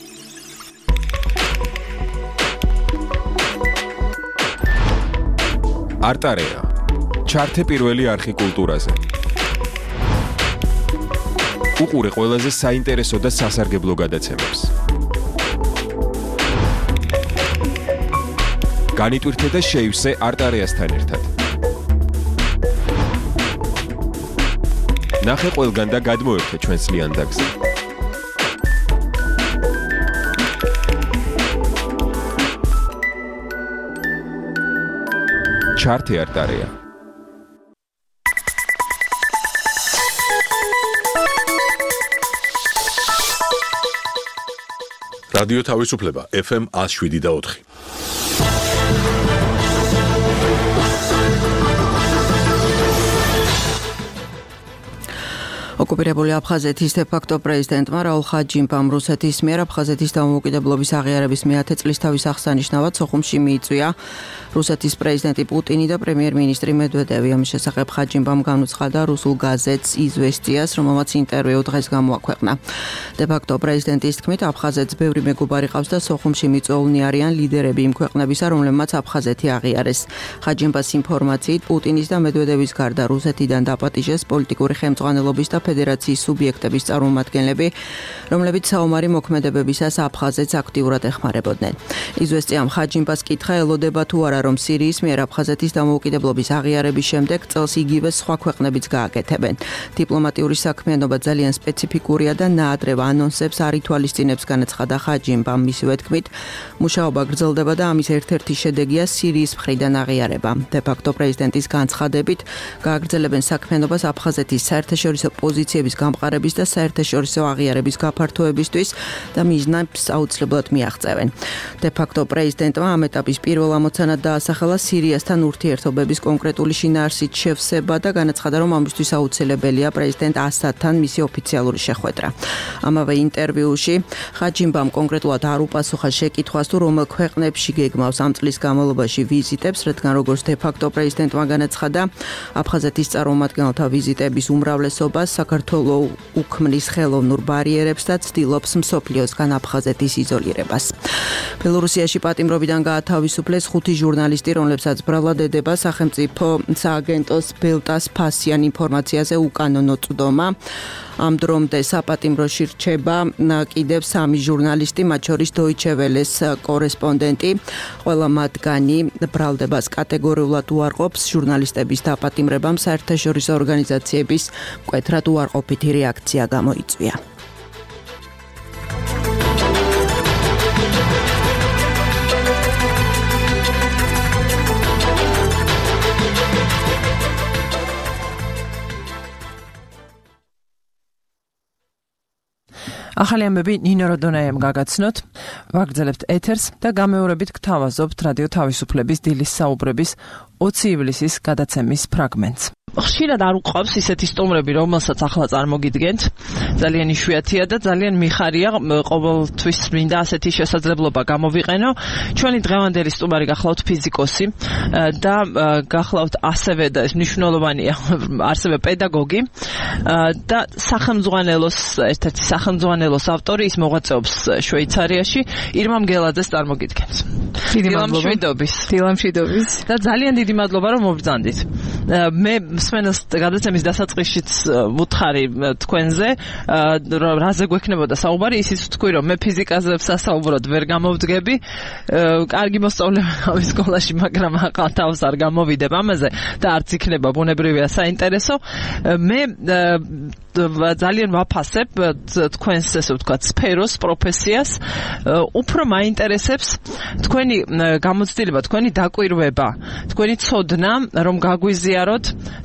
არტარეა. ჩართე პირველი არხი კულტურაზე. უყურე ყველაზე საინტერესო და სასარგებლო გადაცემებს. განიტვირთე და შეივსე არტარეასთან ერთად. ნახე ყველგან და გადმოერთე ჩვენს ლიანდაგზე. ჩართე არტარეა. რადიო თავისუფლება FM 107.4. ოკუპირებული აფხაზეთის დე-ფაქტო პრეზიდენტმა რაულ ხაჯიმბამ რუსეთის მიერ აფხაზეთის დამოუკიდებლობის აღიარების მე-10 წლისთავის აღსანიშნავად სოხუმში მიიწვია რუსეთის პრეზიდენტი პუტინი და პრემიერ-მინისტრი მედვედევი. ამის შესახებ ხაჯიმბამ განუცხადა რუსულ გაზეთს იზვესტიას, რომელმაც ინტერვიუ დღეს გამოაქვეყნა. დე-ფაქტო პრეზიდენტის თქმით, აფხაზეთს ბევრი მეგობარი ყავს და სოხუმში მიწვეულნი არიან ლიდერები იმ ქვეყნებისა, რომლებმაც აფხაზეთი აღიარეს. ხაჯიმბას ინფორმაციით, პუტინის და მედვედევის გარდა რუსეთიდან დაპატიჟეს პოლიტიკური ხელმძღვანელობის და ფედერაციის სუბიექტების წარმომადგენლები, რომლებიც საომარი მოქმედებებისას აფხაზეთს აქტიურად ეხმარებოდნენ. იზვესტიამ ხაჯიმბას კითხა ელოდება თუ არა, რომ სირიის მიერ აფხაზეთის დამოუკიდებლობის აღიარების შემდეგ წელს იგივე სხვა ქვეყნებიც გააკეთებენ. დიპლომატიური საქმიანობა ძალიან სპეციფიკურია და ნაადრევ ანონსებს არ ითვალისწინებს, განაცხადა ხაჯიმბამ. მისივე თქმით, მუშაობა გრძელდება და ამის ერთ-ერთი შედეგია სირიის მხრიდან აღიარება. დე-ფაქტო პრეზიდენტის განცხადებით, გააგრძელებენ საქმიანობას აფხაზეთის საერთაშორისო პოზიციების გამყარების და საერთაშორისო აღიარების გაფართოებისთვის და მიზნებს აუცილებლად მიაღწევენ. დე-ფაქტო პრეზიდენტმა ამ ეტაპის პირველ ამოცანად დაასახელა სირიასთან ურთიერთობების კონკრეტული შინაარსით შევსება და განაცხადა, რომ ამისთვის აუცილებელია პრეზიდენტ ასადთან მისი ოფიციალური შეხვედრა. ამავე ინტერვიუში ხაჯიმბამ კონკრეტულად არ უპასუხა შეკითხვას, თუ რომელ ქვეყნებში გეგმავს ამ წლის განმავლობაში ვიზიტებს, რადგან როგორც დე-ფაქტო პრეზიდენტმა განაცხადა, აფხაზეთის წარმომადგენელთა ვიზიტების უმრავლესობას საქართველოს უქმნის ხელოვნურ ბარიერებს და ცდილობს მსოფლიოსგან აფხაზეთის იზოლირებას. ბელორუსიაში პატიმრობიდან გაათავისუფლეს 5 ჟურნალისტი, რომლებსაც ბრალად ედება სახელმწიფო სააგენტოს ბელტას ფასიან ინფორმაციაზე უკანონო წვდომა. ამ დრომდე საპატიმროში რჩება კიდევ 3 ჟურნალისტი, მათ შორის Deutsche Welle-ს კორესპონდენტი. ყველა მათგანი ბრალდებას კატეგორიულად უარყოფს. ჟურნალისტების დაპატიმრებამ საერთაშორისო ორგანიზაციების მკვეთრად უარყოფითი რეაქცია გამოიწვია. ახალი ამბები ნინო როდონაიამ გაგაცნოთ, ვაგრძელებთ ეთერს და გამეორებით გთავაზობთ რადიო თავისუფლების დილის საუბრების 20 ივლისის გადაცემის ფრაგმენტს. ხშირად არ უყვავს ისეთი სტუმრები, რომელსაც ახლა წარმოგიდგენთ. ძალიან იშვიათია და ძალიან მიხარია ყოველთვის მინდა ასეთი შესაძლებლობა გამოვიყენო. ჩვენი დღევანდელი სტუმარი გახლავთ ფიზიკოსი და გახლავთ ასევე და მნიშვნელოვანია ასევე პედაგოგი და სახელმძღვანელოს ერთ-ერთი სახელმძღვანელოს ავტორი, ის მოღვაწეობს შვეიცარიაში. ირმა მგელაძეს წარმოგიდგენთ. დიდი მადლობა. დილამშვიდობის. და ძალიან დიდი მადლობა რომ მობრძანდით. მე მსმენელს გადაცემის დასაწყისშიც ვუთხარი თქვენზე, რაზე გვექნებოდა საუბარი, ისიც ვთქვი, რომ მე ფიზიკაზე სასაუბროდ ვერ გამოვდგები. კარგი მოსწავლე ვიყავი სკოლაში, მაგრამ ახლა თავს არ გამოვიდებ ამაზე და არც იქნება ბუნებრივია საინტერესო. მე ძალიან ვაფასებ თქვენს ესე ვთქვათ სფეროს, პროფესიას, უფრო მაინტერესებს თქვენი გამოცდილება, თქვენი დაკვირვება, თქვენი ცოდნა, რომ გაგვიზიაროთ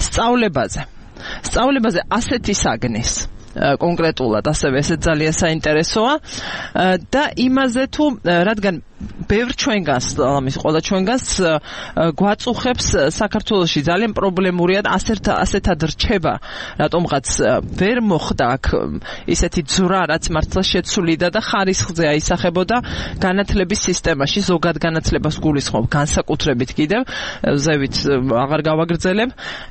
სწავლებაზე ასეთი საგნის კონკრეტულად ასევე ეს ძალიან საინტერესოა და იმაზე თუ რადგან ბევრ ჩვენგანს, ყველა ჩვენგანს გვაწუხებს საქართველოში ძალიან პრობლემურია ასეთად რჩება, რატომღაც ვერ მოხდა აქ ისეთი ძვრა, რაც მართლა შეცვლიდა და ხარისხზე აისახებოდა განათლების სისტემაში, ზოგად განათლებას გულისხმობ განსაკუთრებით კიდევ, ზევით აღარ გავაგრძელებ,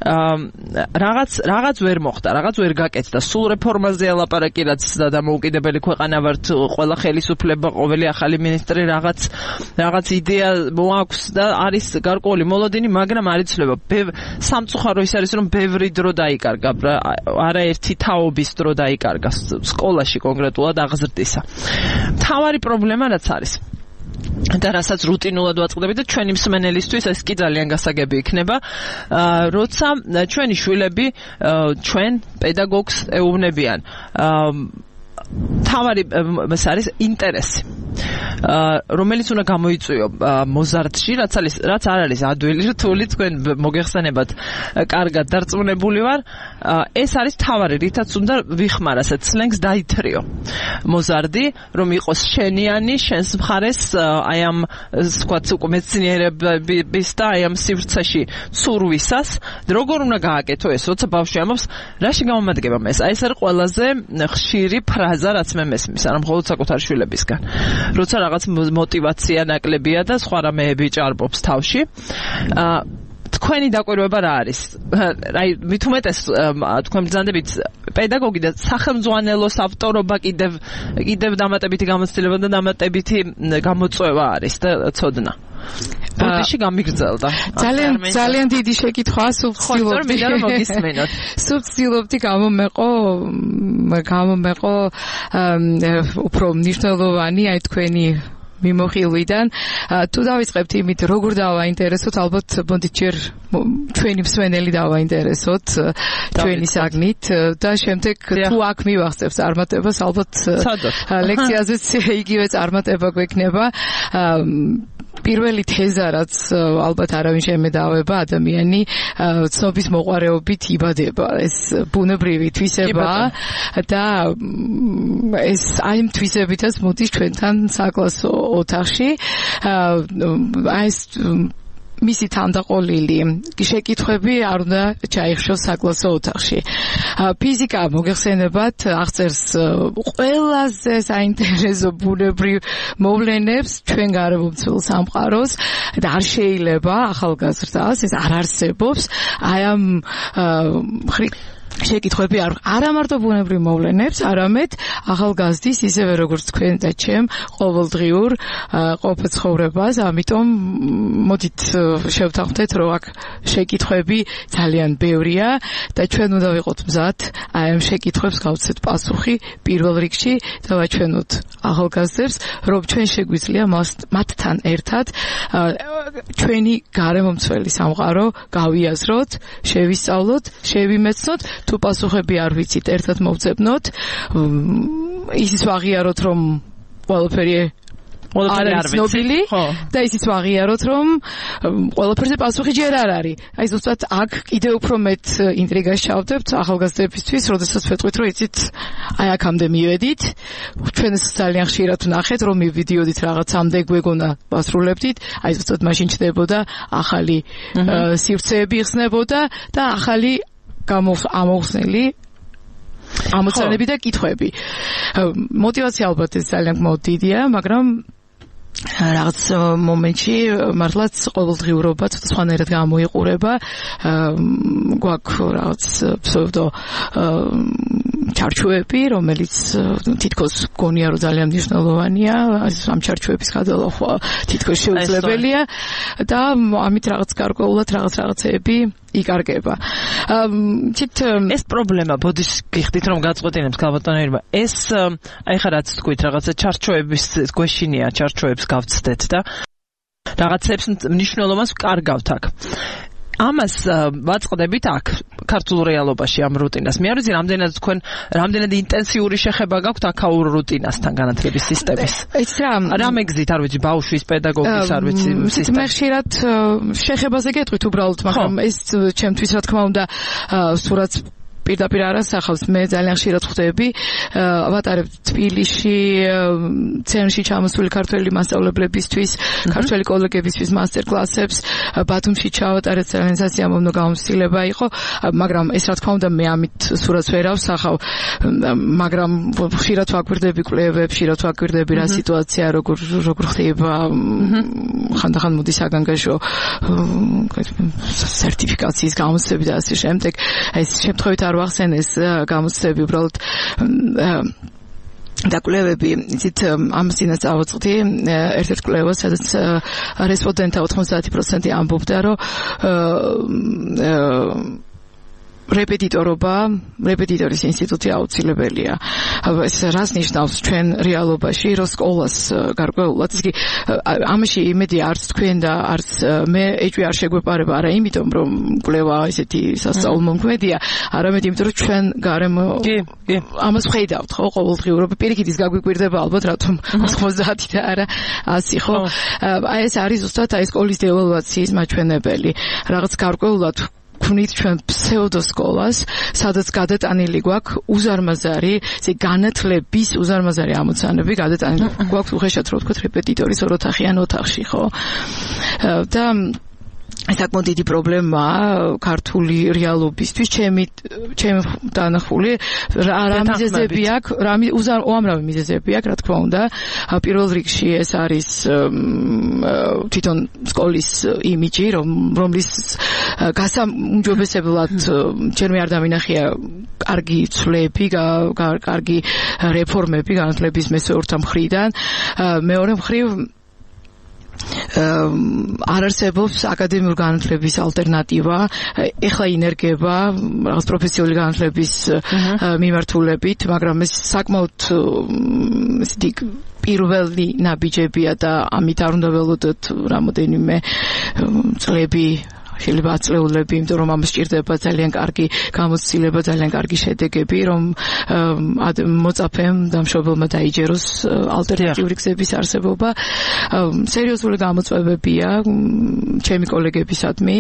რაღაც ვერ მოხდა, რაღაც ვერ გაკეთდა, სულ რეფორმაზე ელაპარაკი, რაც დამოუკიდებელი ქვეყანა ვართ, ყველა ხელისუფლება, ყოველი ახალი მინისტრი რაღაც იდეა მოაქვს და არის გარკვეული მოლოდინი, მაგრამ არ იცვლება. სამწუხარო ის არის, რომ ბევრი დრო დაიკარგა, არაერთი თაობის დრო დაიკარგა სკოლაში კონკრეტულად აღზრდისა. მთავარი პრობლემა რაც არის და რასაც რუტინულად ვაწყდები და ჩვენი მსმენელისთვის ეს კი ძალიან გასაგები იქნება, როცა ჩვენი შვილები ჩვენ პედაგოგს ეუბნებიან. თავარი ეს არის ინტერესი, რომელიც უნდა გამოიწვიო მოზარდში, რაც არ არის ადვილი, რთული, თქვენ მოგეხსენებათ, კარგად დარწმუნებული ვარ, ეს არის თავარი, რითაც უნდა ვიხმარ ასეთ სლენგს დაითრიო. მოზარდი, რომ იყოს შენიანი, შენს მხარეს აი ამ ვთქვათ მეცნიერების და აი ამ სივრცეში ცურვისას, როგორ უნდა გააკეთო ეს, როცა ბავშვი ამბობს, რაში გამომადგება ეს? აი ეს არის ყველაზე ხშირი ფრაზა, რაც მე მესმის, არა მხოლოდ საკუთარ შვილებისგან. როცა რაღაც мотивация ნაკლებია და სხვა რამეები ჭარბობს თავში. თქვენი დაკვირვება რა არის? აი, მით უმეტეს თქვენ ბრძანდებით პედაგოგი და სახელმძღვანელოს ავტორობა კიდევ დამატებითი გამოცდილება და დამატებითი გამოწვევა არის და ცოდნა. ბოდიში გამიგრძელდა. ძალიან დიდი შეკითხვაა, სუბცდილობდი რომ მოგისმენოთ. სუბცდილობდი გამომეყო უფრო მნიშვნელოვანი აი თქვენი მიმოხილვიდან. თუ დავიწყებთ იმით, როგორ დავაინტერესოთ, ალბათ მოდით ჯერ ჩვენი მსმენელი დავაინტერესოთ ჩვენი საგნით და შემდეგ თუ აქ მივახცევს წარმატებას, ალბათ ლექციაზეც იგივე წარმატება გვექნება. პირველი თეზა, რაც ალბათ არავინ შემედავება, ადამიანი ცნობის მოყვარეობით იბადება. ეს ბუნებრივი თვისებაა და ეს აი ამ თვისებითაც მოდის ჩვენთან საკლასო ოთახში. აი ეს მისი თანდაყოლილი შეკითხვები არ უნდა ჩაიხშოს საკლასო ოთახში. ფიზიკა მოგეხსენებათ, აღწერს ყველაზე საინტერესო ბუნებრივ მოვლენებს ჩვენ გარემომცველ სამყაროს და არ შეიძლება ახალგაზრდას ეს არ არსებობს აი ამ შეკითხვები არა მარტო ბუნებრივ მოვლენებს, არამედ ახალგაზრდის ისევე როგორც თქვენ და ჩემ ყოველდღიურ ყოფაცხოვრებას. ამიტომ მოდით შევთანხმდეთ, რომ აქ შეკითხვები ძალიან ბევრია და ჩვენ უნდა ვიყოთ მზად აი ამ შეკითხვებს გავცეთ პასუხი პირველ რიგში და ვაჩვენოთ ახალგაზრდებს, რომ ჩვენ შეგვიძლია მათთან ერთად ჩვენი გარემომცველი სამყარო გავიაზროთ, შევისწავლოთ, შევიმეცნოთ. თუ პასუხები არ ვიცით, ერთად მოვძებნოთ, ისიც ვაღიაროთ, რომ ყველაფერი არ არის ცნობილი და ისიც ვაღიაროთ, რომ ყველაფერზე პასუხი ჯერ არ არის. აი ზუსტად აქ კიდე უფრო მეტ ინტრიგას ჩავდებთ ახალგაზრდებისთვის, როდესაც ვეტყვით, რომ იცით, აი აქამდე მივედით, ჩვენ ძალიან ხშირად ვნახეთ, რომ მივიდიოდით რაღაცამდე გვეგონა ვასრულებდით, აი ზუსტად მაშინ ჩნდებოდა ახალი სივრცეები იხსნებოდა და ახალი ამოხსნელი ამოცანები და კითხვები. мотивация ალბათ ეს ძალიან მოდიდია, მაგრამ რაღაც მომენტში მართლაც ყოველდღიურობა ცოტა სხვანაირად გამოიყურება. გვაქვს რაღაც ფსევდო ჩარჩოები, რომელიც თითქოს გონია რომ ძალიან მნიშვნელოვანია, ამ ჩარჩოების გადალახვა თითქოს შეუძლებელია და ამით რაღაც გარკვეულად რაღაცეები იკარგება. ეს პრობლემა ბოდის გიხდით რომ გაწყვეტინებს ქალბატონებმა. ეს აი ხა რაც თქვით რაღაცა ჩარჩოების გვეშინია, ჩარჩოებს გავცდეთ და რაღაცებს მნიშვნელობას ვკარგავთ აქ. ამას ვაწყდებით აქ ქართულ რეალობაში ამ რუტინას. მე არ ვიცი რამდენად ინტენსიური შეხება გაქვთ აქაურ რუტინასთან განათლების სისტემის. რა მეგზით არ ვიცი ბავშვის პედაგოგის არ ვიცი სისტემის. მე ხშირად შეხებაზე გეტყვით უბრალოდ, მაგრამ ეს ჩემთვის რა თქმა უნდა სურათს პირდაპირ არ ასახავს. მე ძალიან ხშირად ხვდები ვატარებ თბილისში ცენტრში ჩამოსული ქართველი მასწავლებლებისთვის, ქართველი კოლეგებისთვის მასტერ კლასებს, ბათუმში ჩავატარეთ, ძალიან სასიამოვნო გამოცდილება იყო, მაგრამ ეს რა თქმა უნდა მე ამით სურათს ვერ ავსახავ, მაგრამ ხშირად ვაკვირდები კვლევებს, ხშირად ვაკვირდები რა სიტუაცია, როგორ ხდება, ხანდახან მოდის საგანგაშო სერტიფიკაციის გამოცდები და ასე შემდეგ. ეს შემთხვევით არ ვახსენეს გამოცდები, უბრალოდ და კვლევები, იცით, ამას წინაც წავაწყდი ერთ-ერთ კვლევას, სადაც რესპონდენტთა 90% ამბობდა, რომ რეპეტიტორის ინსტიტუტი აუცილებელია. ეს რას ნიშნავს ჩვენ რეალობაში, რომ სკოლას გარკვეულად, ისე ამაში იმედი არც თქვენ და არც მე ეჭვი არ შეგვეპარება, არა იმიტომ, რომ კვლევა ესეთი სასწავლო მომქმედია, არამედ იმიტომ, რომ ჩვენ გარემო ამას ვხედავთ, ხო, ყოველდღიურობა. პირიქით ის გაგვიკვირდება ალბათ, რატომ 90 და არა 100, ხო? აი ეს არის ზუსტად აი სკოლის დევალვაციის მაჩვენებელი. რაღაც გარკვეულად ვქვნით ჩვენ ფსევდოსკოლას, სადაც გადატანილი გვაქვს უზარმაზარი, ესე განათლების უზარმაზარი ამოცანები გადატანილი გვაქვს უხეშად რო ვთქვათ რეპეტიტორის ოროთახიან ოთახში, ხო? და საკმაოდ დიდი პრობლემაა ქართული რეალობისთვის, ჩემი დანახული რა მიზეზები აქვს, უამრავი მიზეზები აქვს, რა თქმა უნდა. პირველ რიგში ეს არის თვითონ სკოლის იმიჯი, რომლის გასაუმჯობესებლად ჯერ მე არ დავინახია კარგი ცვლილები, კარგი რეფორმები განათლების მესეორთა მხრიდან. მეორე მხრივ არ არსებობს აკადემიური განათლების ალტერნატივა, ეხლა ინერგება რაღაც პროფესიული განათლების მიმართულებით, მაგრამ ეს საკმაოდ ესეთი პირველი ნაბიჯებია და ამით არ უნდა ველოდოთ რამოდენიმე წლები, შეიძლება აწლეულები, იმიტომ რომ ამას სჭირდება ძალიან კარგი გამოცდილება, ძალიან კარგი შედეგები, რომ მოწაფემ და მშობელმა დაიჯეროს ალტერნატიული გზების არსებობა. სერიოზული გამოწვევებია ჩემი კოლეგებისადმი.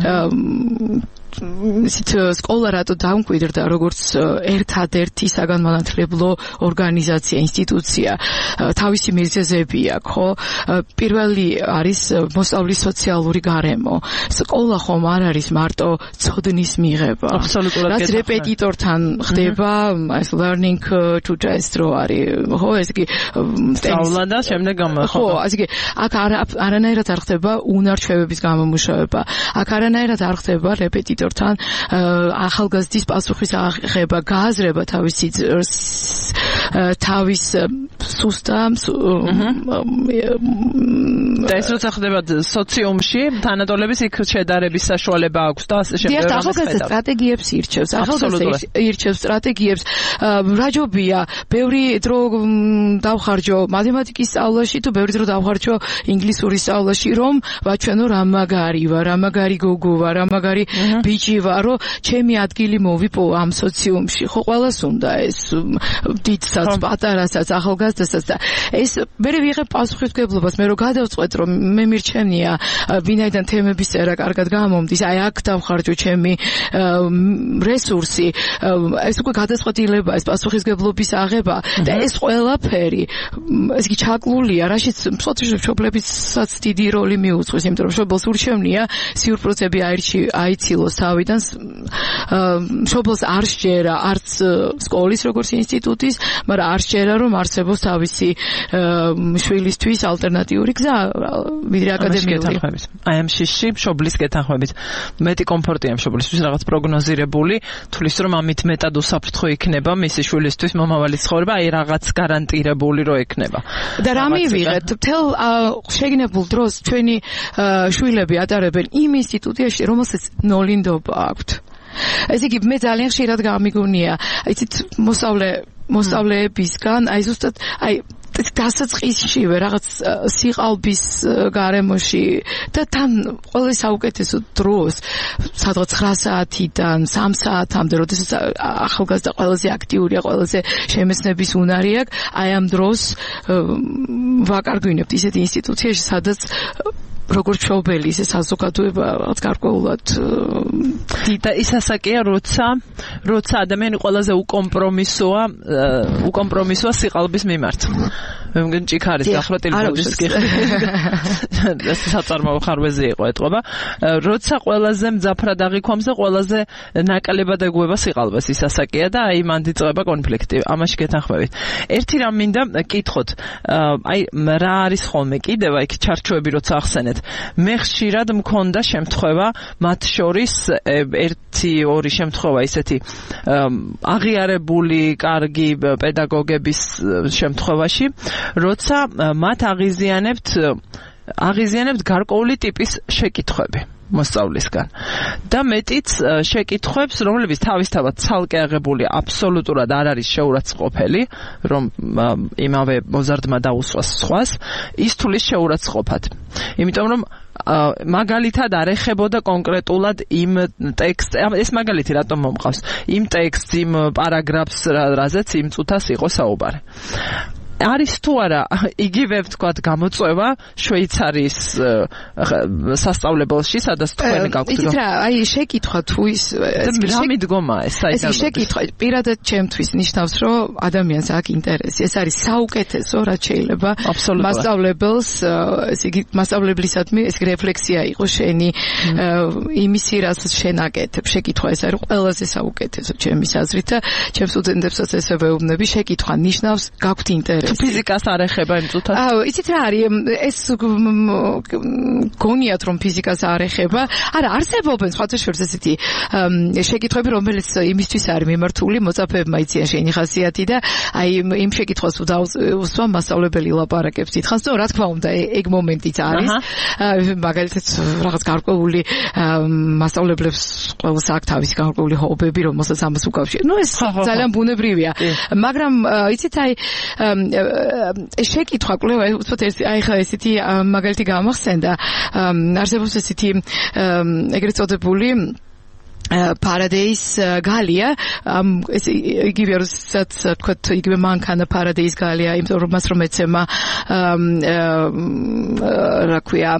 ისეთ სკოლა რატო დამკვიდრდა როგორც ერთადერთი საგანმანათლებლო ორგანიზაცია, ინსტიტუცია, თავისი მიზეზები აქვს, ხო? პირველი არის მოსწავლის სოციალური გარემო. სკოლა ხომ არ არის მარტო ცოდნის მიღება. აბსოლუტურად რაც რეპეტიტორთან ხდება, ეს learning to test რო არის, ხო, ეს კი სწავლა და შემდეგ ხო, ასე კი აქ არანაირად არ ხდება უნარჩვევების გამომუშავება. აქ არანაირად არ ხდება რეპეტიტორთან ახალგაზრდის პასუხის აღება, გააზრება თავის და ეს როცა ხდება სოციუმში, თანატოლების იქ შედარების საშუალება აქვს და ასე შემდეგ. დიახ, ახალგაზრდა სტრატეგიებს ირჩევს. ახალგაზრდა ირჩევს სტრატეგიებს. რაჯობია, ბევრი დრო დავხარჯო მათემატიკის სწავლაში თუ ბევრი დრო დავხარჯო ინგლისურის სწავლაში, რომ ვაჩვენო რა მაგარი ვარ, რა მაგარი გოგო ვარ, რა მაგარი ბიჭი ვარ, რომ ჩემი ადგილი მოვიპო ამ სოციუმში. ხო, ყველას უნდა ეს დიდსაც, პატარასაც, ახალგაზრდასაც და ეს მე ვიღებ პასუხისმგებლობას, მე რომ გადავწყვეტ, რომ მე მირჩენია ვინაიდან თემების წერა კარგად გამომდის, აი აქ დავხარჯო ჩემი რესურსი, ეს უკვე გადაწყვეტილება, ეს პასუხისმგებლობის აღება და ეს ყველაფერი ეს კი ჩაკლულია, რაშიც მშობლებიცაც დიდი როლი მიუძღვის, იმიტომ რომ მშობელს ურჩევნია სიურპროცები აიცილოს თავიდან, მშობელს არ სჯერა არც სკოლის როგორც ინსტიტუტის, მაგრამ არ სჯერა რომ არსებობს თავისი შვილისთვის ალტერნატიული გზა, ვიდრე აკადემიური. აი ამ შიში მშობლის გეთანხმებით მეტი კომფორტია მშობლისთვის რაღაც პროგნოზირებული, თulis რომ ამით მეტად უსაფრთხო იქნება მისი შვილისთვის მომავალი ცხოვრება, აი რაღაც გარანტირებული რო ექნება. და რა მივიღეთ? მთელ შეგნებულ დროს ჩვენი შვილები ატარებენ იმ ინსტიტუტიაში, რომელსაც ნოლინდობა აქვთ. ესე იგი მე ძალიან ხშირად გამიგონია, იცით, მოსწავლეებისგან, აი ზუსტად, აი დასაწყისშივე რაღაც სიყალბის გარემოში და თან ყველა საუკეთესო დროს სადღაც 9 საათიდან 3 საათამდე, როდესაც ახალგაზრდა ყველაზე აქტიურია, ყველაზე შემეცნების უნარი აქვს, აი ამ დროს ვაკარგვინებთ ისეთ ინსტიტუციაში, სადაც როგორც მშობელი, ისე საზოგადოება რაღაც გარკვეულად და ის ასაკია, როცა ადამიანი ყველაზე უკომპრომისოა სიყალბის მიმართ. მე მგონი ჭიქარის გახლოტილი ბოდიშს გიხდი. საწარმოო ხარვეზი იყო ეთყობა. როცა ყველაზე მძაფრად აღიქვამს და ყველაზე ნაკლებად ეგუება სიყალბეს, ის ასაკია და აი მან იწყება კონფლიქტი. ამაში გეთანხმებით. ერთი რამ მინდა კითხოთ, აი რა არის ხოლმე კიდევ იქ ჩარჩოები როცა ახსენეთ. მე ხშირად მქონდა შემთხვევა, მათ შორის 1-2 შემთხვევა ისეთი აღიარებული კარგი პედაგოგების შემთხვევაში, როცა მათ აღიზიანებთ გარკვეული ტიპის შეკითხვები მოსწავლისგან და მეტიც შეკითხვებს, რომლებიც თავისთავად ცალკე აღებული აბსოლუტურად არ არის შეურაცხყოფელი, რომ იმავე მოზარდმა დაუსვას სხვას, ის თulis შეურაცხყოფად. იმიტომ რომ მაგალითად არ ეხებოდა კონკრეტულად იმ ტექსტს, ეს მაგალითი რატომ მომყავს? იმ ტექსტს, იმ პარაგრაფს, რაზეც იმ წუთას იყო საუბარი. არის თუ არა იგივე ვთქვათ გამოწვევა შვეიცარიის სასწავლებელში, სადაც თქვენ გაქვთ. იცით რა, აი შეკითხვა თუ ის რა მიდგომა ეს საერთოდ? ეს შეკითხვა პირადად ჩემთვის ნიშნავს, რომ ადამიანს აქვს ინტერესი. ეს არის საუკეთესო, რაც შეიძლება მასწავლებელს, ესე იგი მასწავლებლისადმი ეს რეფლექსია იყო შენი იმისი, რაც შენ აკეთებ. შეკითხვა ეს არის ყველაზე საუკეთესო ჩემის აზრით და ჩემ სტუდენტებსაც ესე ვეუბნები, შეკითხვა ნიშნავს გაქვთ ინტერესი. ფიზიკას არ ეხება იმ წუთას? იცით რა არის, ეს გონიათ რომ ფიზიკას არ ეხება. არა, არსებობენ სხვათა შორის ესეთი შეკითხვები, რომელიც იმისთვის არის მიმართული, მოწაფეებმა იციან შენი ხასიათი და აი იმ შეკითხვას თუ დაუსვა მასწავლებელი ლაპარაკებს დიდხანს, და რა თქმა უნდა, ეგ მომენტიც არის. მაგალითად რაღაც გარკვეული მასწავლებლებს ყველას აქვს თავისი გარკვეული ჰობები, რომელსაც ამას უკავშირდება. ნუ ეს ძალიან ბუნებრივია. მაგრამ იცით აი შეკითხვა კვლევა უცბად აი ხა ესეთი მაგალითი გამახსენდა, არსებობს ესეთი ეგრეთ წოდებული Paradise Galia, ეს იგივე როდესაც თქვა იგივე მანქანა Paradise Galia, იმიტომ რომ მას რომ ეცემა რა ქვია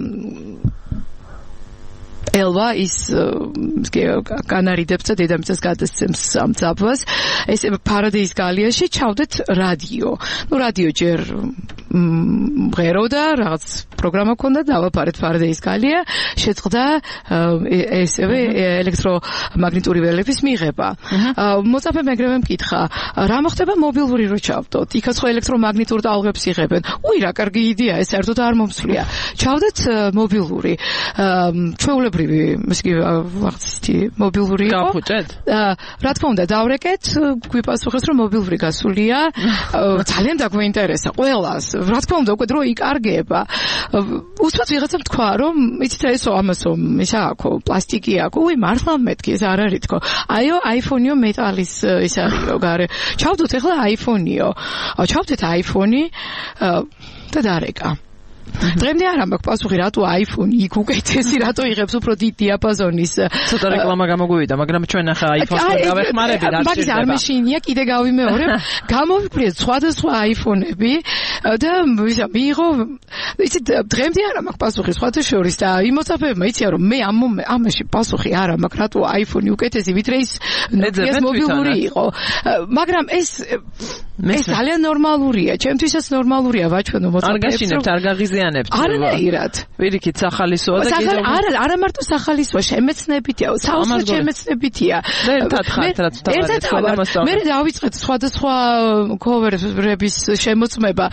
Elva is განარიდებს და დედამიწას გადასცემს ამ ძაბვას. ეს Paradise Galia-ში ჩავდეთ რადიო. ნუ რადიო ჯერ მღეროდა, რაღაც პროგრამა ქონდა, დავაფარეთ Paradise Galia, შეწყდა ესევე ელექტრომაგნიტური ველების მიღება. მოწაფემ ეგრევე მკითხა, რა მოხდება მობილური რო ჩავდოთ? იქაც ხო ელექტრომაგნიტურ ტალღებს იღებენ. უი, რა კარგი იდეა, ეს საერთოდ არ მომცვლია. ჩავდეთ მობილური. ჩვეულებრივ მობილური, მობილური იყო. გაფუჭეთ? რა თქმა უნდა, დავრეკეთ, გვიპასუხეს, რომ მობილური გასულია. ძალიან დაგვინტერესა ყველას. რა თქმა უნდა, უკვე დრო იკარგება. უსმოთ ვიღაცამ თქვა, რომ იცით რა ესო ამასო, ისა აქო, პლასტიკი აქო, უი მართლა მეთქი ეს არ არის თქო. აიო, iPhone-იო მეტალის ის არისო, გარე. ჩავდოთ ახლა iPhone-იო. ჩავდეთ iPhone-ი და დარეკა. დღემდე არ მაქვს პასუხი, რატო iPhone იქ უკეთესი, რატო იღებს უფრო დიდ დიაპაზონის. ცოტა რეკლამა გამოგვივიდა, მაგრამ ჩვენ ახლა iPhone-ს გავეხმარები რა შეიძლება. მაგის არ მეშინია, კიდე გავიმეორებ. გამოვიფრიეთ სხვადასხვა iPhone-ები და მიიღო, იცით, დღემდე არ მაქვს პასუხი სხვათა შორის და იმოწაფეებმა იციან, რომ მე ამაში პასუხი არ მაქვს, რატო iPhone-ი უკეთესი, ვიდრე ის Nokia-ს მობილური იყო. მაგრამ ეს ძალიან ნორმალურია, ჩემთვისაც ნორმალურია ვაჩვენო მოწაფეებს. არ გაშინებთ, არ გაღიზიანებთ. არანაირად. პირიქით სახალისოა და კიდევ არა მარტო სახალისოა, შემეცნებითია, საოცრად შემეცნებითია. ერთად ხართ რაც თავად. მე დავიწყეთ სხვადასხვა ქოვერების შემოწმება.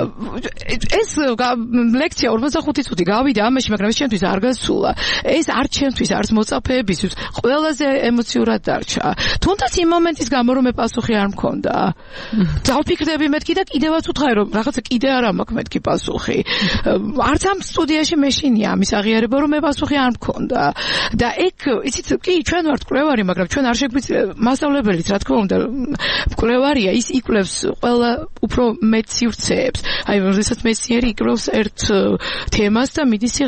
ეს ლექცია 45 წუთი გავიდა ამაში, მაგრამ ეს ჩემთვის არ გასულა. ეს არ ჩემთვის, არც მოწაფეებისთვის ყველაზე ემოციურად დარჩა. თუნდაც იმ მომენტის გამო რომ მე პასუხი არ მქონდა. დავფიქრდები მეთქი და კიდევაც ვუთხარი რომ რაღაცა კიდე არ მაქვს მეთქი პასუხი. არც ამ სტუდიაში მეშინია ამის აღიარება რომ მე პასუხი არ მქონდა. და ეგ იცით კი ჩვენ ვართ კვლევარი, მაგრამ ჩვენ არ შეგვიძლია მასწავლებელიც რა თქმა უნდა კვლევარია, ის იკვლევს ყველა უფრო მეტ სივრცეებს. აი როდესაც მეცნიერი იკვლევს ერთ თემას და მიდის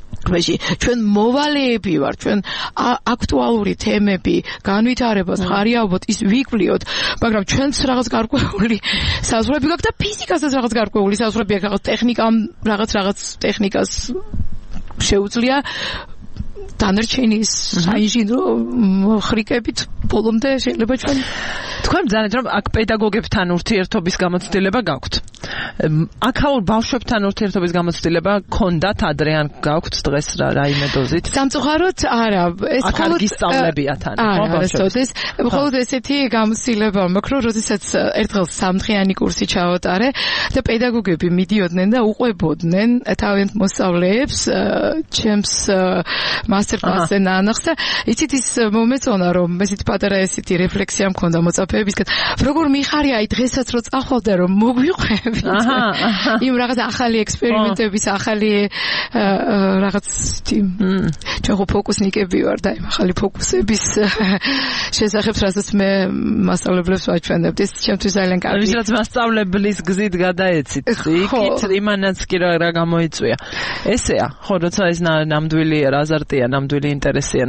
ჩვენ მოვალეები ვარ, ჩვენ აქტუალური თემები განვითარებას ხარიაობთ, ის ვიკვლიოთ, მაგრამ ჩვენც რაღაც გარკვეული საზღვრები გაქვს და ფიზიკასაც რაღაც გარკვეული საზღვრები აქვს, რაღაც ტექნიკამ რაღაც ტექნიკას შეუძლია დანარჩენის საინჟინრო ხრიკებით ბოლომდე შეიძლება თქვენ ბრძანეთ რომ აქ პედაგოგებთან ურთიერთობის გამოცდილება გაქვთ. აქაურ ბავშვებთან ურთიერთობის გამოცდილება გქონდათ ადრე ან გაქვთ დღეს რაიმე დოზით? სამწუხაროდ არა, ეს მხოლოდ ისწავლებიათ ხო ბავშვებს. მხოლოდ ესეთი გამოცდილება მაქვს, რომ როდესაც ერთხელ 3 დღიანი კურსი ჩავატარე და პედაგოგები მიდიოდნენ და უყვებოდნენ თავიანთ მოსწავლეებს ჩემს მასტერკლასზე ნანახს და იცით ის მომეწონა რომ ესეთი პატარა ესეთი რეფლექსია მქონდა მოწაფეებისგან როგორ მიხარია აი დღესაც რო წახვავდა რომ მოგვიყვებით იმ რაღაც ახალი ექსპერიმენტების ახალი რაღაც ჩვენ ფოკუსნიკები ვარ და იმ ახალი ფოკუსების შესახებ რასაც მე მასწავლებლებს ვაჩვენებთ ეს ჩემთვის ძალიან კარგი ვისაც მასწავლებლის გზით გადაეცით იქით იმანაც კი რა გამოიწვია ესეა ხო როცა ეს ნამდვილი აზარტია ნამდვილი ინტერესია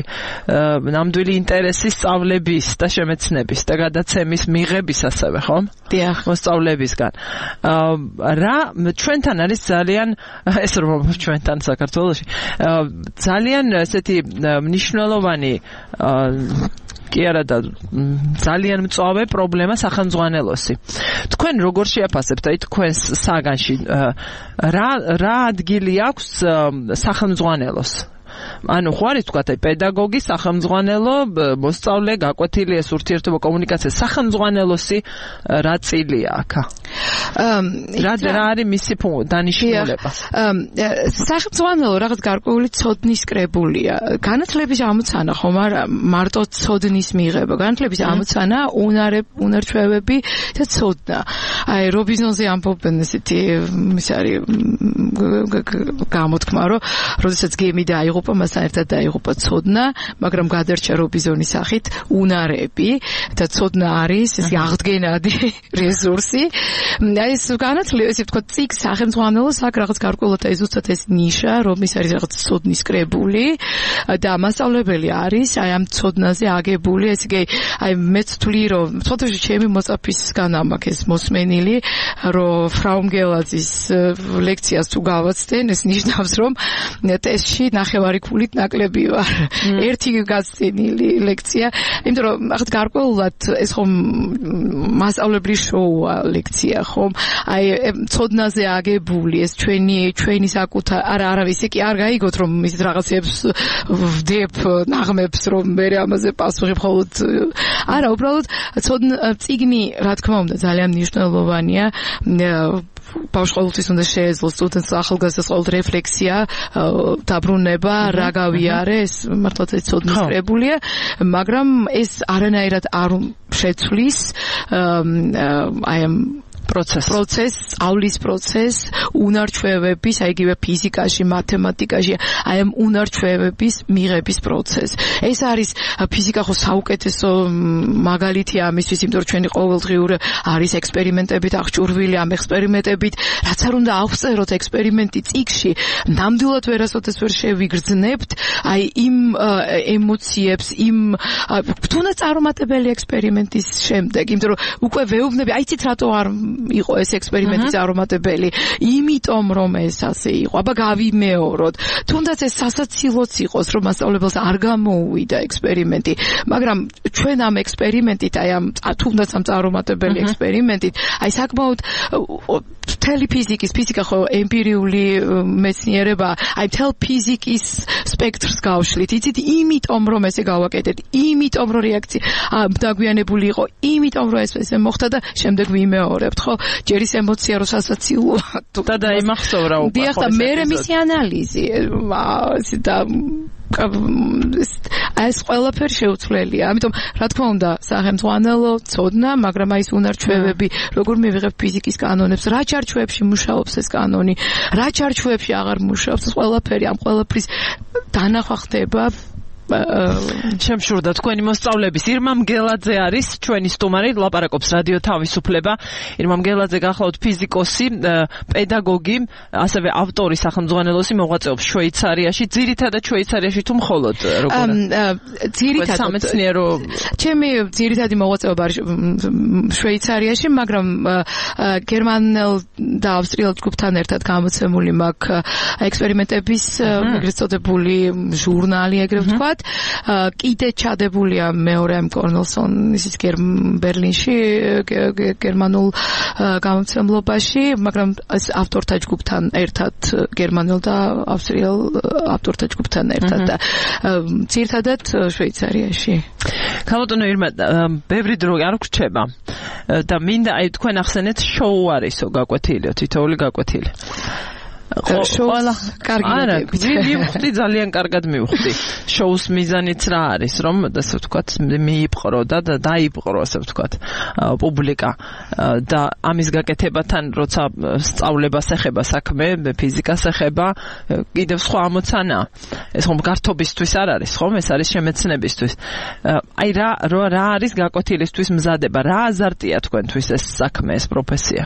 ნამდვილი ინტერესი სწავლების და შემეცნების და გადაცემის მიღების ასევე ხო დიახ მოსწავლებისგან რა ჩვენთან არის ძალიან ეს რომ ჩვენთან საქართველოში ძალიან ესეთი მნიშვნელოვანი კი არა და ძალიან მწვავე პრობლემა სახელმძღვანელოსი. თქვენ როგორ შეაფასებთ აი თქვენს საგანში რა ადგილი აქვს სახელმძღვანელოს? ანუ ხო არის თქვა აი პედაგოგი, სახელმძღვანელო, მოსწავლე, გაკვეთილი ეს ურთიერთობა კომუნიკაცია სახელმძღვანელოსი რა წილია აქა? რა არის მისი დანიშნულება? სახელმძღვანელო რაღაც გარკვეული ცოდნის კრებულია. განათლების ამოცანა ხომ არა მარტო ცოდნის მიღება, განათლების ამოცანა უნარჩვევები და ცოდნა. აი რობინსონზე ამბობენ ესეთი ის არის გამოთქმა, რომ როდესაც გემი დაიღუპა, მასთან ერთად დაიღუპა ცოდნა, მაგრამ გადარჩა რობინსონის სახით უნარები და ცოდნა არის ეს აღდგენადი რესურსი. აი ეს განათლება, ესე ვთქვათ, წიგ სახელმძღვანელოს აქ რაღაც გარკვეულად აი ზუსტად ეს ნიშა, რომ ის არის რაღაც ცოდნის კრებული და მასწავლებელი არის აი ამ ცოდნაზე აგებული, ესე იგი აი მეც ვთვლი, რომ ცოტაში ჩემი მოწაფისგან ამაქვს ეს მოსმენილი, რომ ფრაუ მგელაძის ლექციას თუ გავაცდენ, ეს ნიშნავს, რომ ტესტში ნახევარი ქულით ნაკლები ვარ. ერთი გაცდენილი ლექცია, იმიტომ რომ ახლა გარკვეულად ეს ხომ მასწავლებლის შოუა ლექცია, ხომ? აი ცოდნაზე აგებული ეს ჩვენი საკუთარ არავის კი არ გაიგოთ რომ ის რაღაცებს ვდებ ნაღმებს რომ მე ამაზე პასუხი მხოლოდ არა უბრალოდ წიგნი რა თქმა უნდა ძალიან მნიშვნელოვანია ბავშვს ყოველთვის უნდა შეეძლოს სტუდენტს ახალგაზრდას ყოველ რეფლექსია დაბრუნება რა გავიარეს, მართლაც ეცოდნის კრებულია, მაგრამ ეს არანაირად არ შეცვლის აი ამ პროცესს, სწავლის პროცესს, უნარჩვევების, აი იგივე ფიზიკაში, მათემატიკაში, აი ამ უნარჩვევების მიღების პროცესს. ეს არის ფიზიკა ხო საუკეთესო მაგალითია ამისთვის, იმიტომ რომ ჩვენი ყოველდღიური არის ექსპერიმენტებით აღჭურვილი, ამ ექსპერიმენტებით, რაც არ უნდა ავწეროთ ექსპერიმენტი წიგნში, ნამდვილად ვერასოდეს ვერ შევიგრძნებთ, აი იმ ემოციებს, იმ თუნდაც წარუმატებელი ექსპერიმენტის შემდეგ, იმიტომ რომ უკვე ვეუბნები, აიცით რატო არ იყო ეს ექსპერიმენტი წარუმატებელი, იმიტომ რომ ეს ასე იყო. აბა გავიმეოროთ. თუნდაც ეს სასაცილოც იყოს, რომ მასწავლებელს არ გამოუვიდა ექსპერიმენტი, მაგრამ ჩვენ ამ ექსპერიმენტით, აი ამ თუნდაც ამ წარუმატებელი ექსპერიმენტით, აი საკმაოდ მთელი ფიზიკა ხო ემპირიული მეცნიერება, აი მთელ ფიზიკის სპექტრს გავშლით. იცით, იმიტომ რომ ესე გავაკეთეთ, იმიტომ რომ რეაქცია დაგვიანებული იყო, იმიტომ რომ ესე მოხდა და შემდეგ ვიმეორებთ, ხო? ჯერ ის ემოცია რო სასაცილოა. და იმახსოვრა უკვე. დიახ, და მე მისი ანალიზი და ეს ყველაფერი შეუცვლელია. ამიტომ რა თქმა უნდა, სახელმწიფო ცოდნა, მაგრამ აი ეს უნარჩვევები, როგორ მივიღებ ფიზიკის კანონებს, რა ჩარჩოებში მუშაობს ეს კანონი, რა ჩარჩოებში აღარ მუშაობს, ეს ყველაფერი ამ ყველაფრის დანახვა ხდება. შემშურდა თქვენი მოსწავლების ირმა მგელაძე არის ჩვენი სტუმარი, ლაპარაკობს რადიო თავისუფლება. ირმა მგელაძე გახლავთ ფიზიკოსი, პედაგოგი, ასევე ავტორი, სახელმძღვანელოსი, მოღვაწეობს შვეიცარიაში, ძირითადად შვეიცარიაში თუ მხოლოდ როგორ? ძირითადად სამეცნიერო ჩემი ძირითადი მოღვაწეობა არის შვეიცარიაში, მაგრამ გერმანელ და ავსტრიელ ჯგუფთან ერთად გამოცემული მაქვს ექსპერიმენტების ეგრეთ წოდებული ჟურნალი, ეგრეთ ვთქვათ. კიდე ჩადებულია მეორე ამ კორნელსონის ბერლინში გერმანულ გამომცემლობაში, მაგრამ ავტორთა ჯგუფთან ერთად, გერმანელ და ავსტრიელ ავტორთა ჯგუფთან ერთად და ძირითადად შვეიცარიაში. ქალბატონო ირმა, ბევრი დრო არ გრჩება და მინდა აი თქვენ ახსენეთ შოუ არისო გაკვეთილიო, თითოეული გაკვეთილი. ყველა კარგი მივხვდი, ძალიან კარგად მივხვდი. შოუს მიზანიც რა არის, რომ ასე ვთქვათ, მიიპყრო და დაიპყრო, ასე ვთქვათ, პუბლიკა და ამის გაკეთებათან, როცა სწავლებას ეხება საქმე, ფიზიკას ეხება, კიდევ სხვა ამოცანა. ეს ხომ გართობისთვის არ არის, ხომ? ეს არის შემეცნებისთვის. აი რა არის გაკვეთილისთვის მზადება? რა აზარტია თქვენთვის ეს საქმე, ეს პროფესია?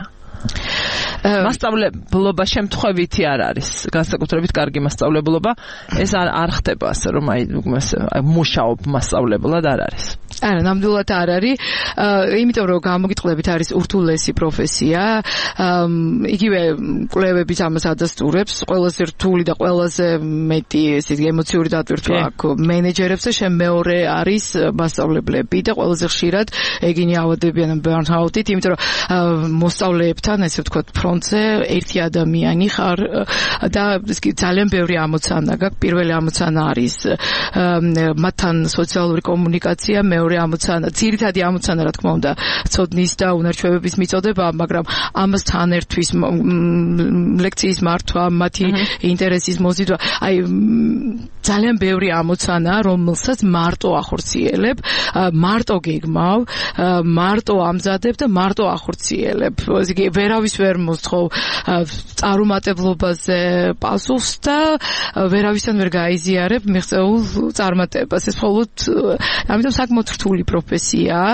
მასწავლებლობა შემთხვევითი არ არის, განსაკუთრებით კარგი მასწავლებლობა, ეს არ ხდება ასე, რომ აი მუშაობ მასწავლებლად არ არის. არა, ნამდვილად არ არის, იმიტომ რომ გამოგიტყდებით არის ურთულესი პროფესია, იგივე კვლევებიც ამას ადასტურებს, ყველაზე რთული და ყველაზე მეტი ესე ემოციური დატვირთვა აქვს მენეჯერებს და მეორე არის მასწავლებლები და ყველაზე ხშირად ეგინი ავადებიან burnout-ით, იმიტომ რომ მოსწავლეებთან, ესე ვთქვათ, ფრონტზე ერთი ადამიანი ხარ და ძალიან ბევრი ამოცანა გაქვს. პირველი ამოცანა არის მათთან სოციალური კომუნიკაცია, მეორე ამოცანა, ძირითადი ამოცანა, რა თქმა უნდა, ცოდნის და უნარჩვევების მიწოდება, მაგრამ ამასთან ერთვის ლექციის მართვა, მათი ინტერესის მოზიდვა, აი ძალიან ბევრი ამოცანა, რომელსაც მარტო ახორციელებ, მარტო გეგმავ, მარტო ამზადებ და მარტო ახორციელებ. იგი ვერავის ვერ მოსთხოვ წარუმატებლობაზე პასუხს და ვერავისთან ვერ გაიზიარებ მიღწეულ წარმატებას. ეს მხოლოდ ამიტომ საკმაოდ რთული პროფესიაა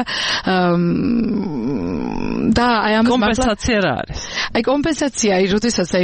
და აი ამას კომპენსაცია რა არის? აი კომპენსაცია, როდესაც აი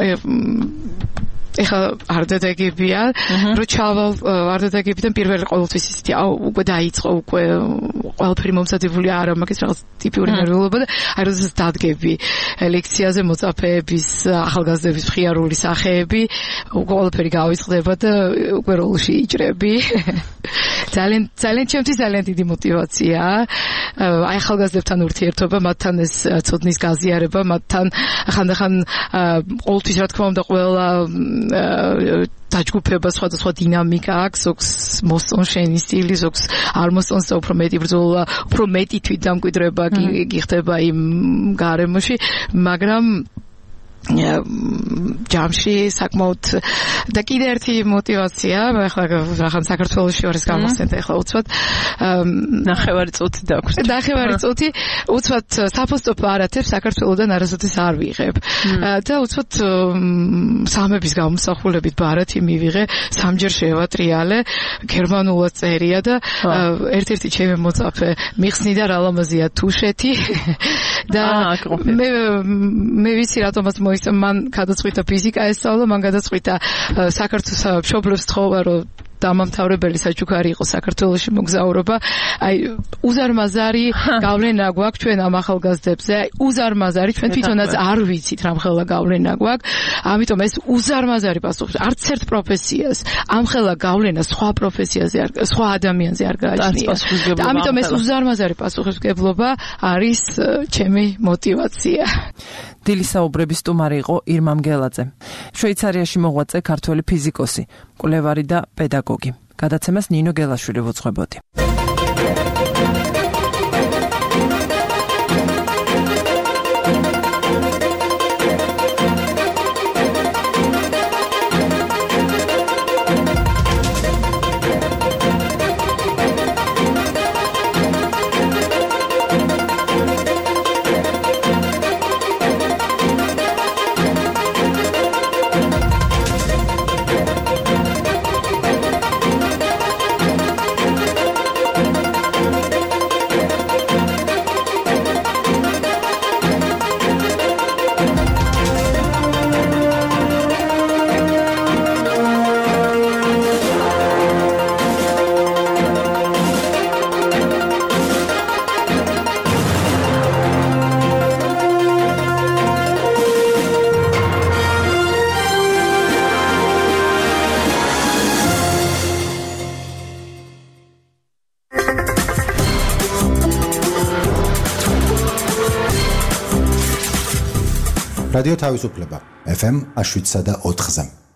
ეხლა არ დადეგებია, რომ ჩავალ არ დადეგებიდან პირველი ყოველთვის ისეთი უკვე დაიწყო, უკვე ყველაფერი მომზადებული არა, მაგის რაღაც ტიპიური ნერვიულობა და აი როდესაც დადგები ლექციაზე მოწაფეების, ახალგაზრდების მხიარული სახეები, ყველაფერი გავიწყდება და უკვე როლში იჭრები. ძალიან ჩემთვის ძალიან დიდი мотиваციაა. აი ახალგაზრდებთან ურთიერთობა, მათთან ეს ცოდნის გაზიარება, მათთან ხანდახან ყოველთვის რა თქმა უნდა ყველა დაჯგუფება სხვადასხვა დინამიკა აქვს, ზოგს მოსწონს შენი სტილი, ზოგს არ მოსწონს და უფრო მეტი ბრძოლა, უფრო მეტი თვითდამკვიდრება გიხდება იმ გარემოში, მაგრამ ჯამში საკმაოდ და კიდე ერთი мотиваცია ახლა რახან საქართველოში ვარ ეს გამახსენდა ახლა უცბად ნახევარი წუთი დაგვჭირდა ნახევარი წუთი უცბად საფოსტო პარათებს საქართველოსთან არასოდეს არ ვიღებ და უცბად სამების გამოსახულებით ბარათი მივიღე სამჯერ შევატრიალე გერმანულად წერია და ერთ-ერთი ჩემი მოწაფე მიხსნიდა რა ლამაზია თუშეთი და მე ვიცი რატომაც მან გადაწყვიტა ფიზიკა ესწავლა, მან გადაწყვიტა საქართველოს მშობლებს თხოვა, რომ დამამთავრებელი საჩუქარი იყო საქართველოში მოგზაურობა. აი უზარმაზარი გავლენა გვაქვს ჩვენ ამ ახალგაზრდებზე. აი უზარმაზარი ჩვენ თვითონაც არ ვიცით რამხელა გავლენა გვაქვს. ამიტომ ეს უზარმაზარი პასუხი არც ერთ პროფესიას ამხელა გავლენა სხვა პროფესიაზე არ სხვა ადამიანზე არ გააჩნია. ამიტომ ეს უზარმაზარი პასუხისმგებლობა არის ჩემი мотиваცია. დილის საუბრების სტუმარი იყო ირმა მგელაძე. შვეიცარიაში მოღვაწე ქართველი ფიზიკოსი, კვლევარი და პედაგოგი. გადაცემას ნინო გელაშვილი ვუძღვებოდი. რადიო თავისუფლება FM 7 და 4-ზე.